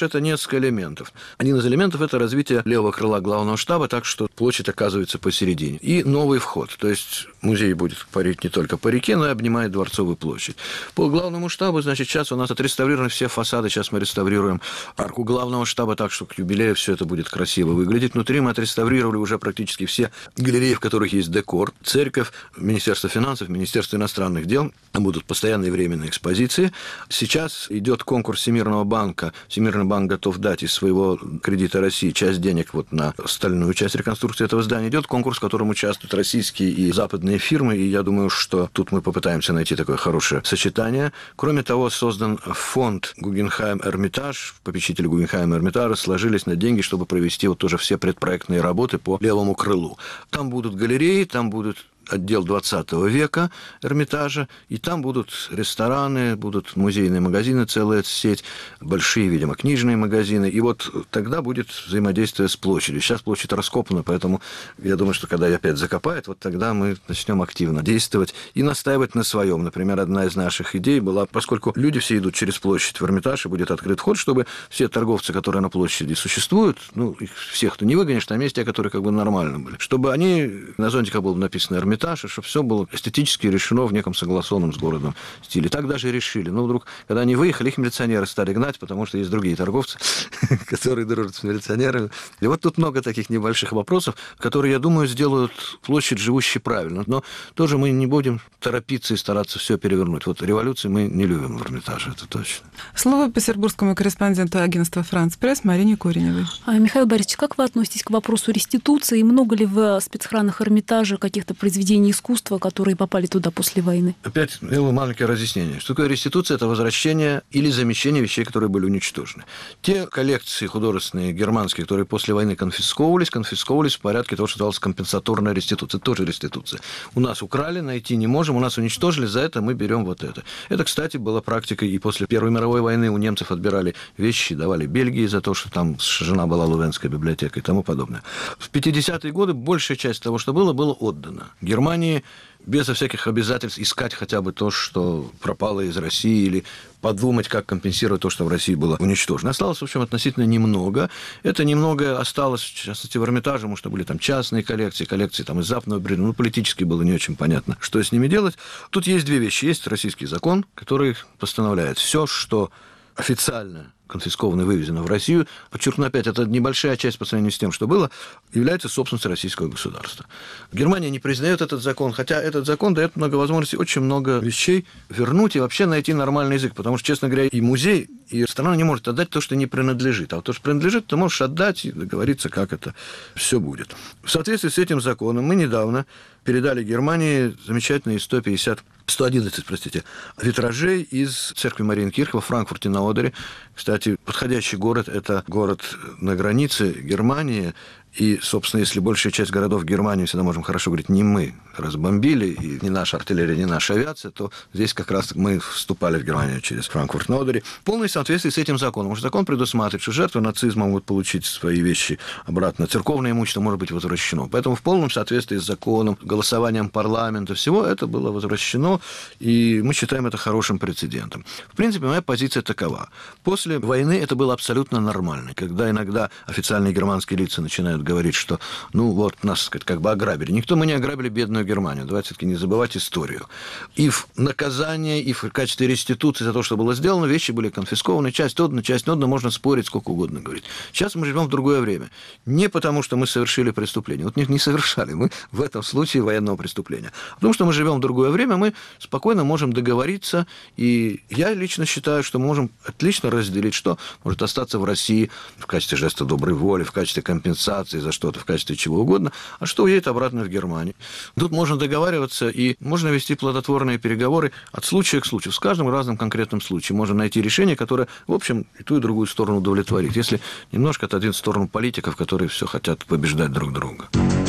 C: это несколько элементов. Один из элементов – это развитие левого крыла главного штаба, так что площадь оказывается посередине. И новый вход, то есть музей будет парить не только по реке, но и обнимает Дворцовую площадь. По главному штабу, значит, сейчас у нас отреставрированы все фасады, сейчас мы реставрируем арку главного штаба, так что к юбилею все это будет красиво выглядеть. Внутри мы отреставрировали уже практически все галереи, в которых есть декор. Церковь, Министерство финансов, Министерство иностранных дел, будут постоянные временные экспозиции. Сейчас идет конкурс Всемирного банка. Всемирный банк готов дать из своего кредита России часть денег вот на остальную часть реконструкции этого здания. Идет конкурс, в котором участвуют российские и западные фирмы, и я думаю, что тут мы попытаемся найти такое хорошее сочетание. Кроме того, создан фонд Гугенхайм Эрмитаж. Попечители Гугенхайм Эрмитажа сложились на деньги, чтобы провести вот тоже все предпроектные работы по левому крылу. Там будут галереи, там будут отдел двадцатого века Эрмитажа, и там будут рестораны, будут музейные магазины, целая сеть, большие, видимо, книжные магазины, и вот тогда будет взаимодействие с площадью. Сейчас площадь раскопана, поэтому я думаю, что когда ее опять закопают, вот тогда мы начнем активно действовать и настаивать на своем. Например, одна из наших идей была, поскольку люди все идут через площадь в Эрмитаж, и будет открыт вход, чтобы все торговцы, которые на площади существуют, ну, их всех-то не выгонишь, там есть те, которые как бы нормально были, чтобы они, на зонтиках было написано «Эрмитаж», чтобы все было эстетически решено в неком согласованном с городом стиле. Так даже и решили. Но вдруг, когда они выехали, их милиционеры стали гнать, потому что есть другие торговцы, которые дружат с милиционерами. И вот тут много таких небольших вопросов, которые, я думаю, сделают площадь живущей правильно. Но тоже мы не будем торопиться и стараться все перевернуть. Вот революции мы не любим в Эрмитаже, это точно.
B: Слово петербургскому корреспонденту агентства «Франс Пресс» Марине Кореневой.
D: Михаил Борисович, как вы относитесь к вопросу реституции? Много ли в спецхранах Эрмитажа каких-то произведений искусства, которые попали туда после войны?
C: Опять делаю маленькое разъяснение. Что такое реституция? Это возвращение или замещение вещей, которые были уничтожены. Те коллекции художественные германские, которые после войны конфисковывались, конфисковывались в порядке того, что называлось компенсаторная реституция. Это тоже реституция. У нас украли, найти не можем, у нас уничтожили, за это мы берем вот это. Это, кстати, была практика и после Первой мировой войны. У немцев отбирали вещи, давали Бельгии за то, что там жена была Лувенская библиотека и тому подобное. В пятидесятые годы большая часть того, что было, было отдано. Германии безо всяких обязательств искать хотя бы то, что пропало из России, или подумать, как компенсировать то, что в России было уничтожено. Осталось, в общем, относительно немного. Это немного осталось, в частности, в Эрмитаже, потому что были там частные коллекции, коллекции там из западного Бреда. Ну, политически было не очень понятно, что с ними делать. Тут есть две вещи. Есть российский закон, который постановляет все, что официально конфисковано и вывезено в Россию, подчеркну опять, это небольшая часть по сравнению с тем, что было, является собственностью российского государства. Германия не признает этот закон, хотя этот закон дает много возможностей, очень много вещей вернуть и вообще найти нормальный язык, потому что, честно говоря, и музей, и страна не может отдать то, что не принадлежит, а вот то, что принадлежит, ты можешь отдать и договориться, как это все будет. В соответствии с этим законом мы недавно передали Германии замечательные сто пятьдесят сто одиннадцать, простите, витражей из церкви Мариинкирche во Франкфурте на Одере. Кстати, подходящий город – это город на границе Германии. И, собственно, если большая часть городов Германии, всегда можем хорошо говорить, не мы разбомбили, и не наша артиллерия, не наша авиация, то здесь как раз мы вступали в Германию через Франкфурт на Одере. В полном соответствии с этим законом. Потому что закон предусматривает, что жертвы нацизма могут получить свои вещи обратно. Церковное имущество может быть возвращено. Поэтому в полном соответствии с законом, голосованием парламента, всего это было возвращено, и мы считаем это хорошим прецедентом. В принципе, моя позиция такова. После войны это было абсолютно нормально. Когда иногда официальные германские лица начинают говорить, что, ну, вот, нас, сказать, как бы ограбили. Никто мы не ограбили бедную Германию. Давайте все-таки не забывать историю. И в наказание, и в качестве реституции за то, что было сделано, вещи были конфискованы. Часть отдана, часть не отдана, можно спорить, сколько угодно говорить. Сейчас мы живем в другое время. Не потому, что мы совершили преступление. Вот не, не совершали мы в этом случае военного преступления. А потому что мы живем в другое время, мы спокойно можем договориться. И я лично считаю, что мы можем отлично разделить, что может остаться в России в качестве жеста доброй воли, в качестве компенсации за что-то, в качестве чего угодно, а что уедет обратно в Германию. Тут можно договариваться и можно вести плодотворные переговоры от случая к случаю. С каждым разным конкретным случаем можно найти решение, которое, в общем, и ту, и другую сторону удовлетворит. Если немножко отодвинуть в сторону политиков, которые все хотят побеждать друг друга.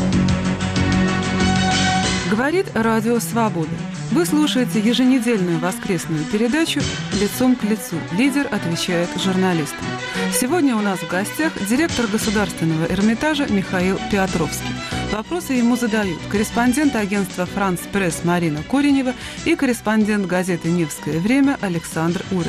B: Говорит Радио Свобода. Вы слушаете еженедельную воскресную передачу «Лицом к лицу». Лидер отвечает журналистам. Сегодня у нас в гостях директор Государственного Эрмитажа Михаил Пятровский. Вопросы ему задают корреспондент агентства «Франс Пресс» Марина Коренева и корреспондент газеты «Невское время» Александр Урыс.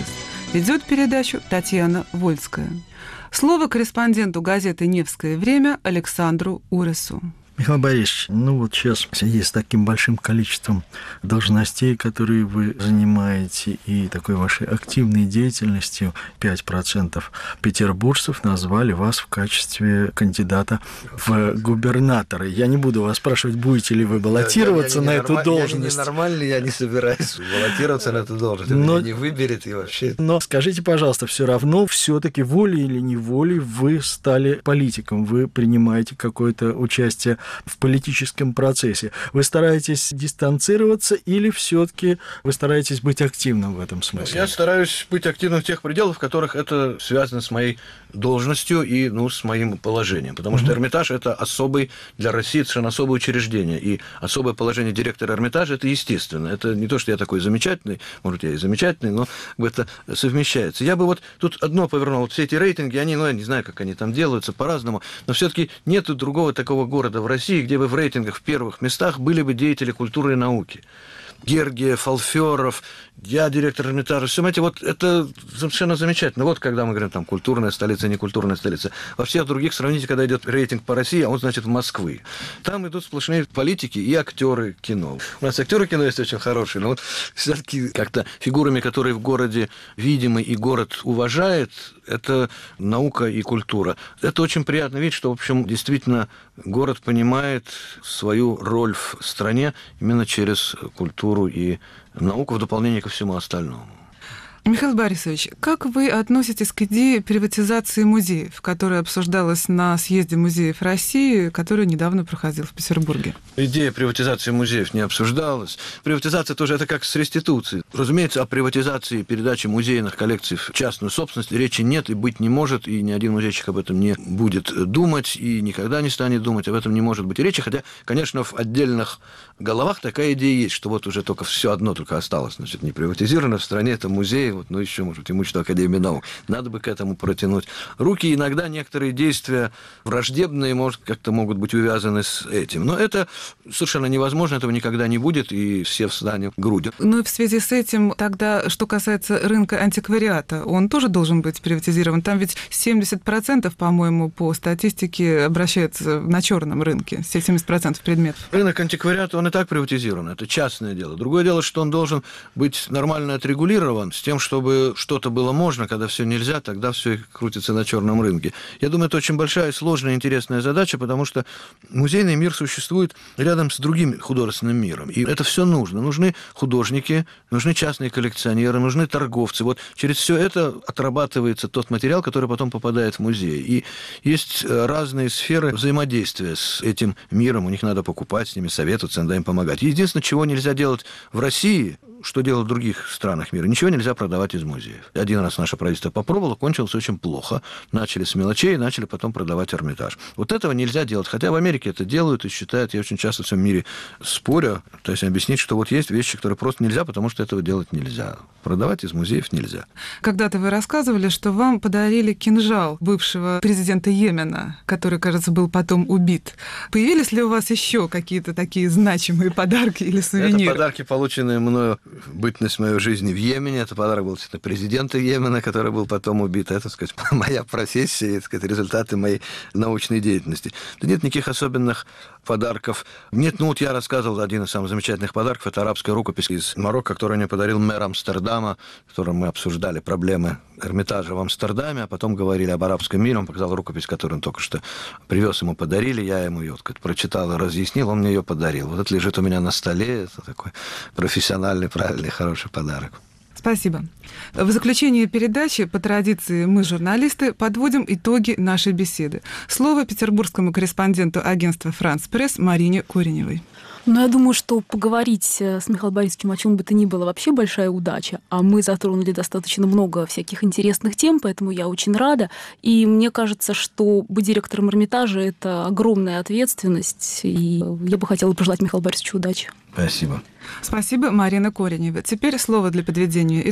B: Ведет передачу Татьяна Вольская. Слово корреспонденту газеты «Невское время» Александру Уресу.
E: Михаил Борисович, ну вот сейчас есть с таким большим количеством должностей, которые вы занимаете, и такой вашей активной деятельностью, пять процентов петербуржцев назвали вас в качестве кандидата в губернаторы. Я не буду вас спрашивать, будете ли вы баллотироваться я, я, я на эту должность.
C: Я ненормальный, я не собираюсь баллотироваться на эту должность.
E: Но,
C: меня не выберет и вообще.
E: Но скажите, пожалуйста, все равно все-таки волей или неволей вы стали политиком, вы принимаете какое-то участие в политическом процессе. Вы стараетесь дистанцироваться или все-таки вы стараетесь быть активным в этом смысле?
C: Я стараюсь быть активным в тех пределах, в которых это связано с моей должностью и ну, с моим положением. Потому что Эрмитаж – это особый для России совершенно особое учреждение. И особое положение директора Эрмитажа – это естественно. Это не то, что я такой замечательный, может, я и замечательный, но это совмещается. Я бы вот тут одно повернул. Вот все эти рейтинги, они, ну, я не знаю, как они там делаются, по-разному, но все-таки нет другого такого города в России, где бы в рейтингах в первых местах были бы деятели культуры и науки. Гергиев, Алферов, я директор Эрмитажа. Все, знаете, вот это совершенно замечательно. Вот когда мы говорим, там, культурная столица, не культурная столица. Во всех других, сравните, когда идет рейтинг по России, а он, значит, в Москвы. Там идут сплошные политики и актеры кино. У нас актеры кино есть очень хорошие, но вот все-таки как-то фигурами, которые в городе видимы и город уважает, это наука и культура. Это очень приятно видеть, что, в общем, действительно город понимает свою роль в стране именно через культуру и науку в дополнение ко всему остальному.
B: Михаил Борисович, как вы относитесь к идее приватизации музеев, которая обсуждалась на съезде музеев России, который недавно проходил в Петербурге?
C: Идея приватизации музеев не обсуждалась. Приватизация тоже это как с реституцией. Разумеется, о приватизации передачи музейных коллекций в частную собственность речи нет и быть не может, и ни один музейчик об этом не будет думать и никогда не станет думать, об этом не может быть речи, хотя, конечно, в отдельных головах такая идея есть, что вот уже только все одно только осталось, значит, не приватизировано в стране, это музей, вот, ну еще, может быть, имущество Академии наук. Надо бы к этому протянуть руки. Иногда некоторые действия враждебные, может, как-то могут быть увязаны с этим. Но это совершенно невозможно, этого никогда не будет, и все встанем грудью.
B: Ну и в связи с этим тогда, что касается рынка антиквариата, он тоже должен быть приватизирован. Там ведь семьдесят процентов, по-моему, по статистике обращается на черном рынке, семьдесят процентов предметов.
C: Рынок антиквариата, он и так приватизирован, это частное дело. Другое дело, что он должен быть нормально отрегулирован с тем, чтобы что-то было можно, когда все нельзя, тогда все крутится на черном рынке. Я думаю, это очень большая, сложная, интересная задача, потому что музейный мир существует рядом с другим художественным миром. И это все нужно. Нужны художники, нужны частные коллекционеры, нужны торговцы. Вот через все это отрабатывается тот материал, который потом попадает в музей. И есть разные сферы взаимодействия с этим миром. У них надо покупать, с ними советоваться, надо им помогать. Единственное, чего нельзя делать в России, что делают в других странах мира, ничего нельзя продавать из музеев. Один раз наше правительство попробовало, кончилось очень плохо. Начали с мелочей, начали потом продавать Эрмитаж. Вот этого нельзя делать. Хотя в Америке это делают и считают, я очень часто в всем мире спорю, то есть объяснить, что вот есть вещи, которые просто нельзя, потому что этого делать нельзя. Продавать из музеев нельзя.
B: Когда-то вы рассказывали, что вам подарили кинжал бывшего президента Йемена, который, кажется, был потом убит. Появились ли у вас еще какие-то такие значимые подарки или сувениры?
C: Это подарки, полученные мною в бытность моей жизни в Йемене. Это подарок был президента Йемена, который был потом убит. Это, так сказать, моя профессия, так сказать, результаты моей научной деятельности. Да нет никаких особенных подарков. Нет, ну вот я рассказывал, один из самых замечательных подарков, это арабская рукопись из Марокко, которую мне подарил мэр Амстердама, в котором мы обсуждали проблемы Эрмитажа в Амстердаме, а потом говорили об арабском мире. Он показал рукопись, которую он только что привез, ему подарили, я ему ее, так сказать, прочитал и разъяснил, он мне ее подарил. Вот это лежит у меня на столе, это такой профессиональный, правильный, хороший подарок.
B: Спасибо. В заключение передачи, по традиции, мы, журналисты, подводим итоги нашей беседы. Слово петербургскому корреспонденту агентства «Франс Пресс» Марине Кореневой.
D: Ну, я думаю, что поговорить с Михаилом Борисовичем о чем бы то ни было вообще большая удача, а мы затронули достаточно много всяких интересных тем, поэтому я очень рада. И мне кажется, что быть директором Эрмитажа — это огромная ответственность, и я бы хотела пожелать Михаилу Борисовичу удачи.
C: Спасибо.
B: Спасибо, Марина Коренева. Теперь слово для подведения итогов корреспонденту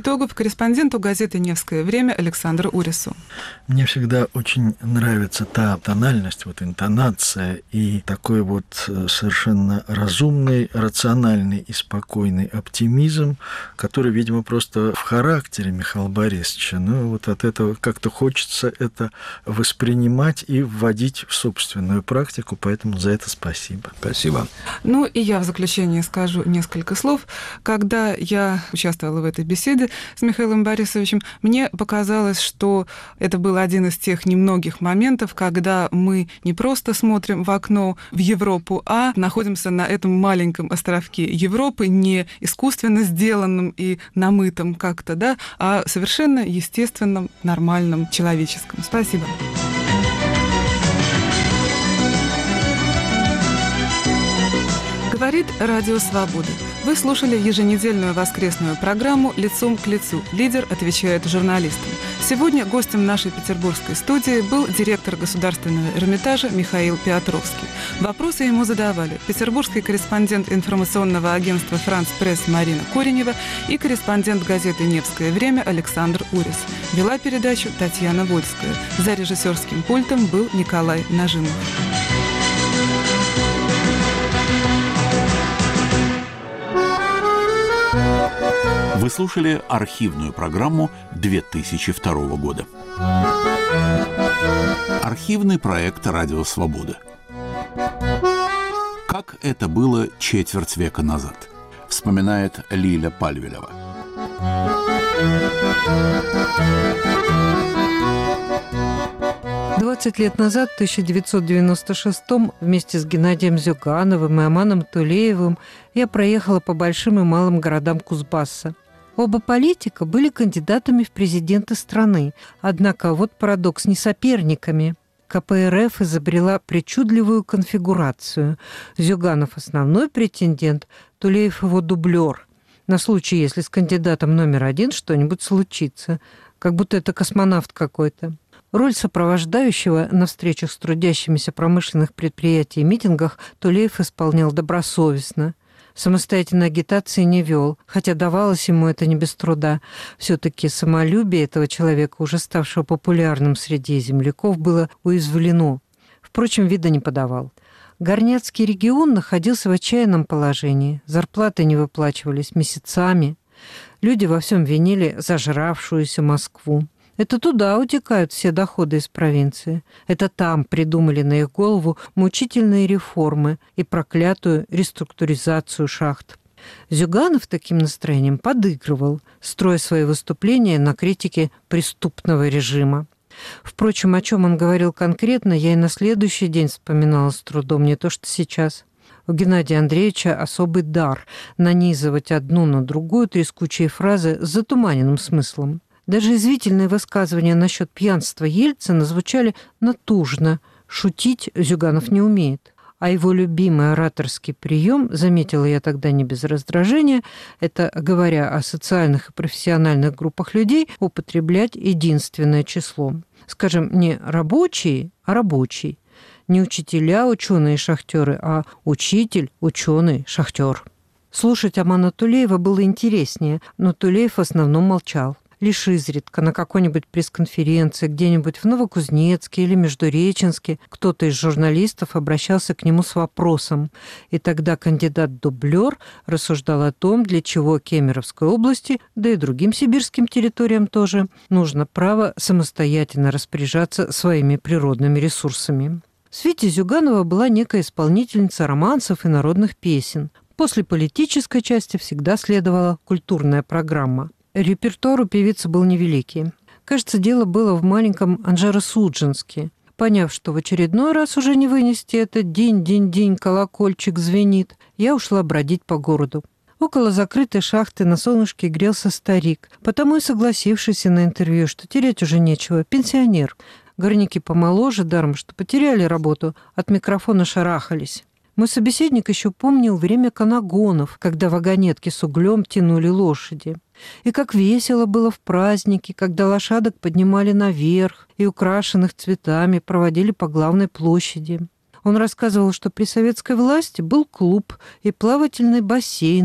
B: корреспонденту газеты «Невское время» Александру Урису.
E: Мне всегда очень нравится та тональность, вот интонация и такой вот совершенно разумный, рациональный и спокойный оптимизм, который, видимо, просто в характере Михаила Борисовича. Ну, вот от этого как-то хочется это воспринимать и вводить в собственную практику, поэтому за это спасибо.
C: Спасибо.
B: Ну и я в заключение скажу несколько слов. Когда я участвовала в этой беседе с Михаилом Борисовичем, мне показалось, что это был один из тех немногих моментов, когда мы не просто смотрим в окно в Европу, а находимся на этом маленьком островке Европы, не искусственно сделанном и намытом как-то, да, а совершенно естественном, нормальном, человеческом. Спасибо. Говорит Радио Свобода. Вы слушали еженедельную воскресную программу «Лицом к лицу». Лидер отвечает журналистам. Сегодня гостем нашей петербургской студии был директор Государственного Эрмитажа Михаил Петровский. Вопросы ему задавали петербургский корреспондент информационного агентства «Франц Пресс» Марина Коренева и корреспондент газеты «Невское время» Александр Урис. Вела передачу Татьяна Вольская. За режиссерским пультом был Николай Нажимов.
A: Вы слушали архивную программу две тысячи второго года. Архивный проект «Радио Свобода». Как это было четверть века назад, вспоминает Лиля Пальвелева.
H: двадцать лет назад, в тысяча девятьсот девяносто шестом, вместе с Геннадием Зюгановым и Аманом Тулеевым я проехала по большим и малым городам Кузбасса. Оба политика были кандидатами в президенты страны, однако вот парадокс, не соперниками. ка пэ эр эф изобрела причудливую конфигурацию. Зюганов – основной претендент, Тулеев – его дублер. На случай, если с кандидатом номер один что-нибудь случится. Как будто это космонавт какой-то. Роль сопровождающего на встречах с трудящимися промышленных предприятий и митингах Тулеев исполнял добросовестно. Самостоятельной агитации не вел, хотя давалось ему это не без труда. Все-таки самолюбие этого человека, уже ставшего популярным среди земляков, было уязвлено. Впрочем, вида не подавал. Горняцкий регион находился в отчаянном положении. Зарплаты не выплачивались месяцами. Люди во всем винили зажравшуюся Москву. Это туда утекают все доходы из провинции. Это там придумали на их голову мучительные реформы и проклятую реструктуризацию шахт. Зюганов таким настроением подыгрывал, строя свои выступления на критике преступного режима. Впрочем, о чем он говорил конкретно, я и на следующий день вспоминала с трудом, не то что сейчас. У Геннадия Андреевича особый дар нанизывать одну на другую трескучие фразы с затуманенным смыслом. Даже извительные высказывания насчет пьянства Ельцина звучали натужно. Шутить Зюганов не умеет. А его любимый ораторский прием, заметила я тогда не без раздражения, это, говоря о социальных и профессиональных группах людей, употреблять единственное число. Скажем, не рабочие, а рабочий. Не учителя, ученые, шахтеры, а учитель, ученый, шахтер. Слушать Амана Тулеева было интереснее, но Тулеев в основном молчал. Лишь изредка на какой-нибудь пресс-конференции где-нибудь в Новокузнецке или Междуреченске кто-то из журналистов обращался к нему с вопросом. И тогда кандидат-дублер рассуждал о том, для чего Кемеровской области, да и другим сибирским территориям тоже, нужно право самостоятельно распоряжаться своими природными ресурсами. В свете Зюганова была некая исполнительница романсов и народных песен. После политической части всегда следовала культурная программа. Репертуар у певицы был невеликий. Кажется, дело было в маленьком Анжеро-Судженске. Поняв, что в очередной раз уже не вынести это «динь-динь-динь, колокольчик звенит», я ушла бродить по городу. Около закрытой шахты на солнышке грелся старик, потому и согласившийся на интервью, что терять уже нечего, пенсионер. Горняки помоложе, даром, что потеряли работу, от микрофона шарахались. Мой собеседник еще помнил время канагонов, когда вагонетки с углем тянули лошади. И как весело было в праздники, когда лошадок поднимали наверх и украшенных цветами проводили по главной площади. Он рассказывал, что при советской власти был клуб и плавательный бассейн,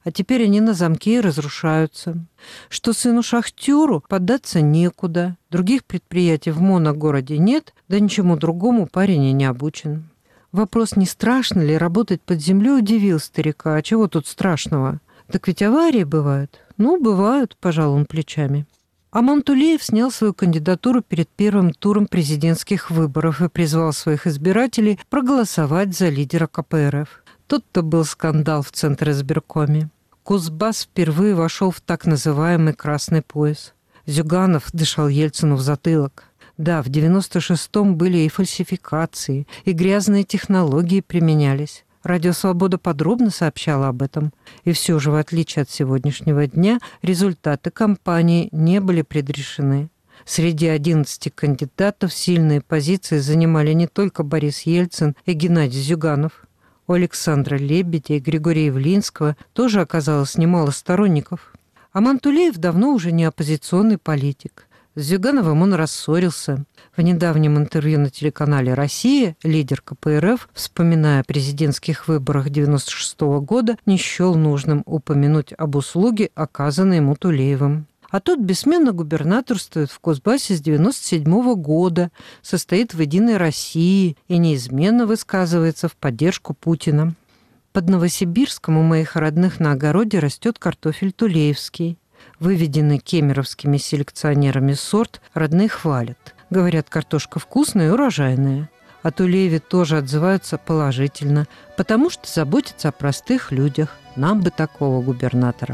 H: а теперь они на замке и разрушаются. Что сыну-шахтеру поддаться некуда, других предприятий в моногороде нет, да ничему другому парень и не обучен. Вопрос, не страшно ли работать под землей, удивил старика. А чего тут страшного? Так ведь аварии бывают. Ну, бывают, пожал он плечами. Аман Тулеев снял свою кандидатуру перед первым туром президентских выборов и призвал своих избирателей проголосовать за лидера ка пэ эр эф. Тот-то был скандал в Центризбиркоме. Кузбасс впервые вошел в так называемый «красный пояс». Зюганов дышал Ельцину в затылок. Да, в девяносто шестом были и фальсификации, и грязные технологии применялись. Радио «Свобода» подробно сообщала об этом. И все же, в отличие от сегодняшнего дня, результаты кампании не были предрешены. Среди одиннадцати кандидатов сильные позиции занимали не только Борис Ельцин и Геннадий Зюганов. У Александра Лебедя и Григория Явлинского тоже оказалось немало сторонников. Аман Тулеев давно уже не оппозиционный политик. С Зюгановым он рассорился. В недавнем интервью на телеканале «Россия» лидер ка пэ эр эф, вспоминая о президентских выборах девяносто шестого года, не счел нужным упомянуть об услуге, оказанной ему Тулеевым. А тот бессменно губернаторствует в Кузбассе с девяносто седьмого года, состоит в «Единой России» и неизменно высказывается в поддержку Путина. Под Новосибирском у моих родных на огороде растет картофель тулеевский. Выведенный кемеровскими селекционерами сорт родные хвалят. Говорят, картошка вкусная и урожайная. О Тулееве тоже отзываются положительно, потому что заботятся о простых людях. Нам бы такого губернатора.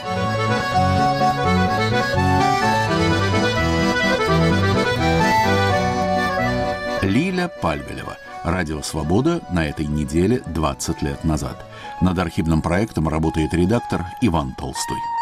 A: Лиля Пальвелева. Радио «Свобода» на этой неделе двадцать лет назад. Над архивным проектом работает редактор Иван Толстой.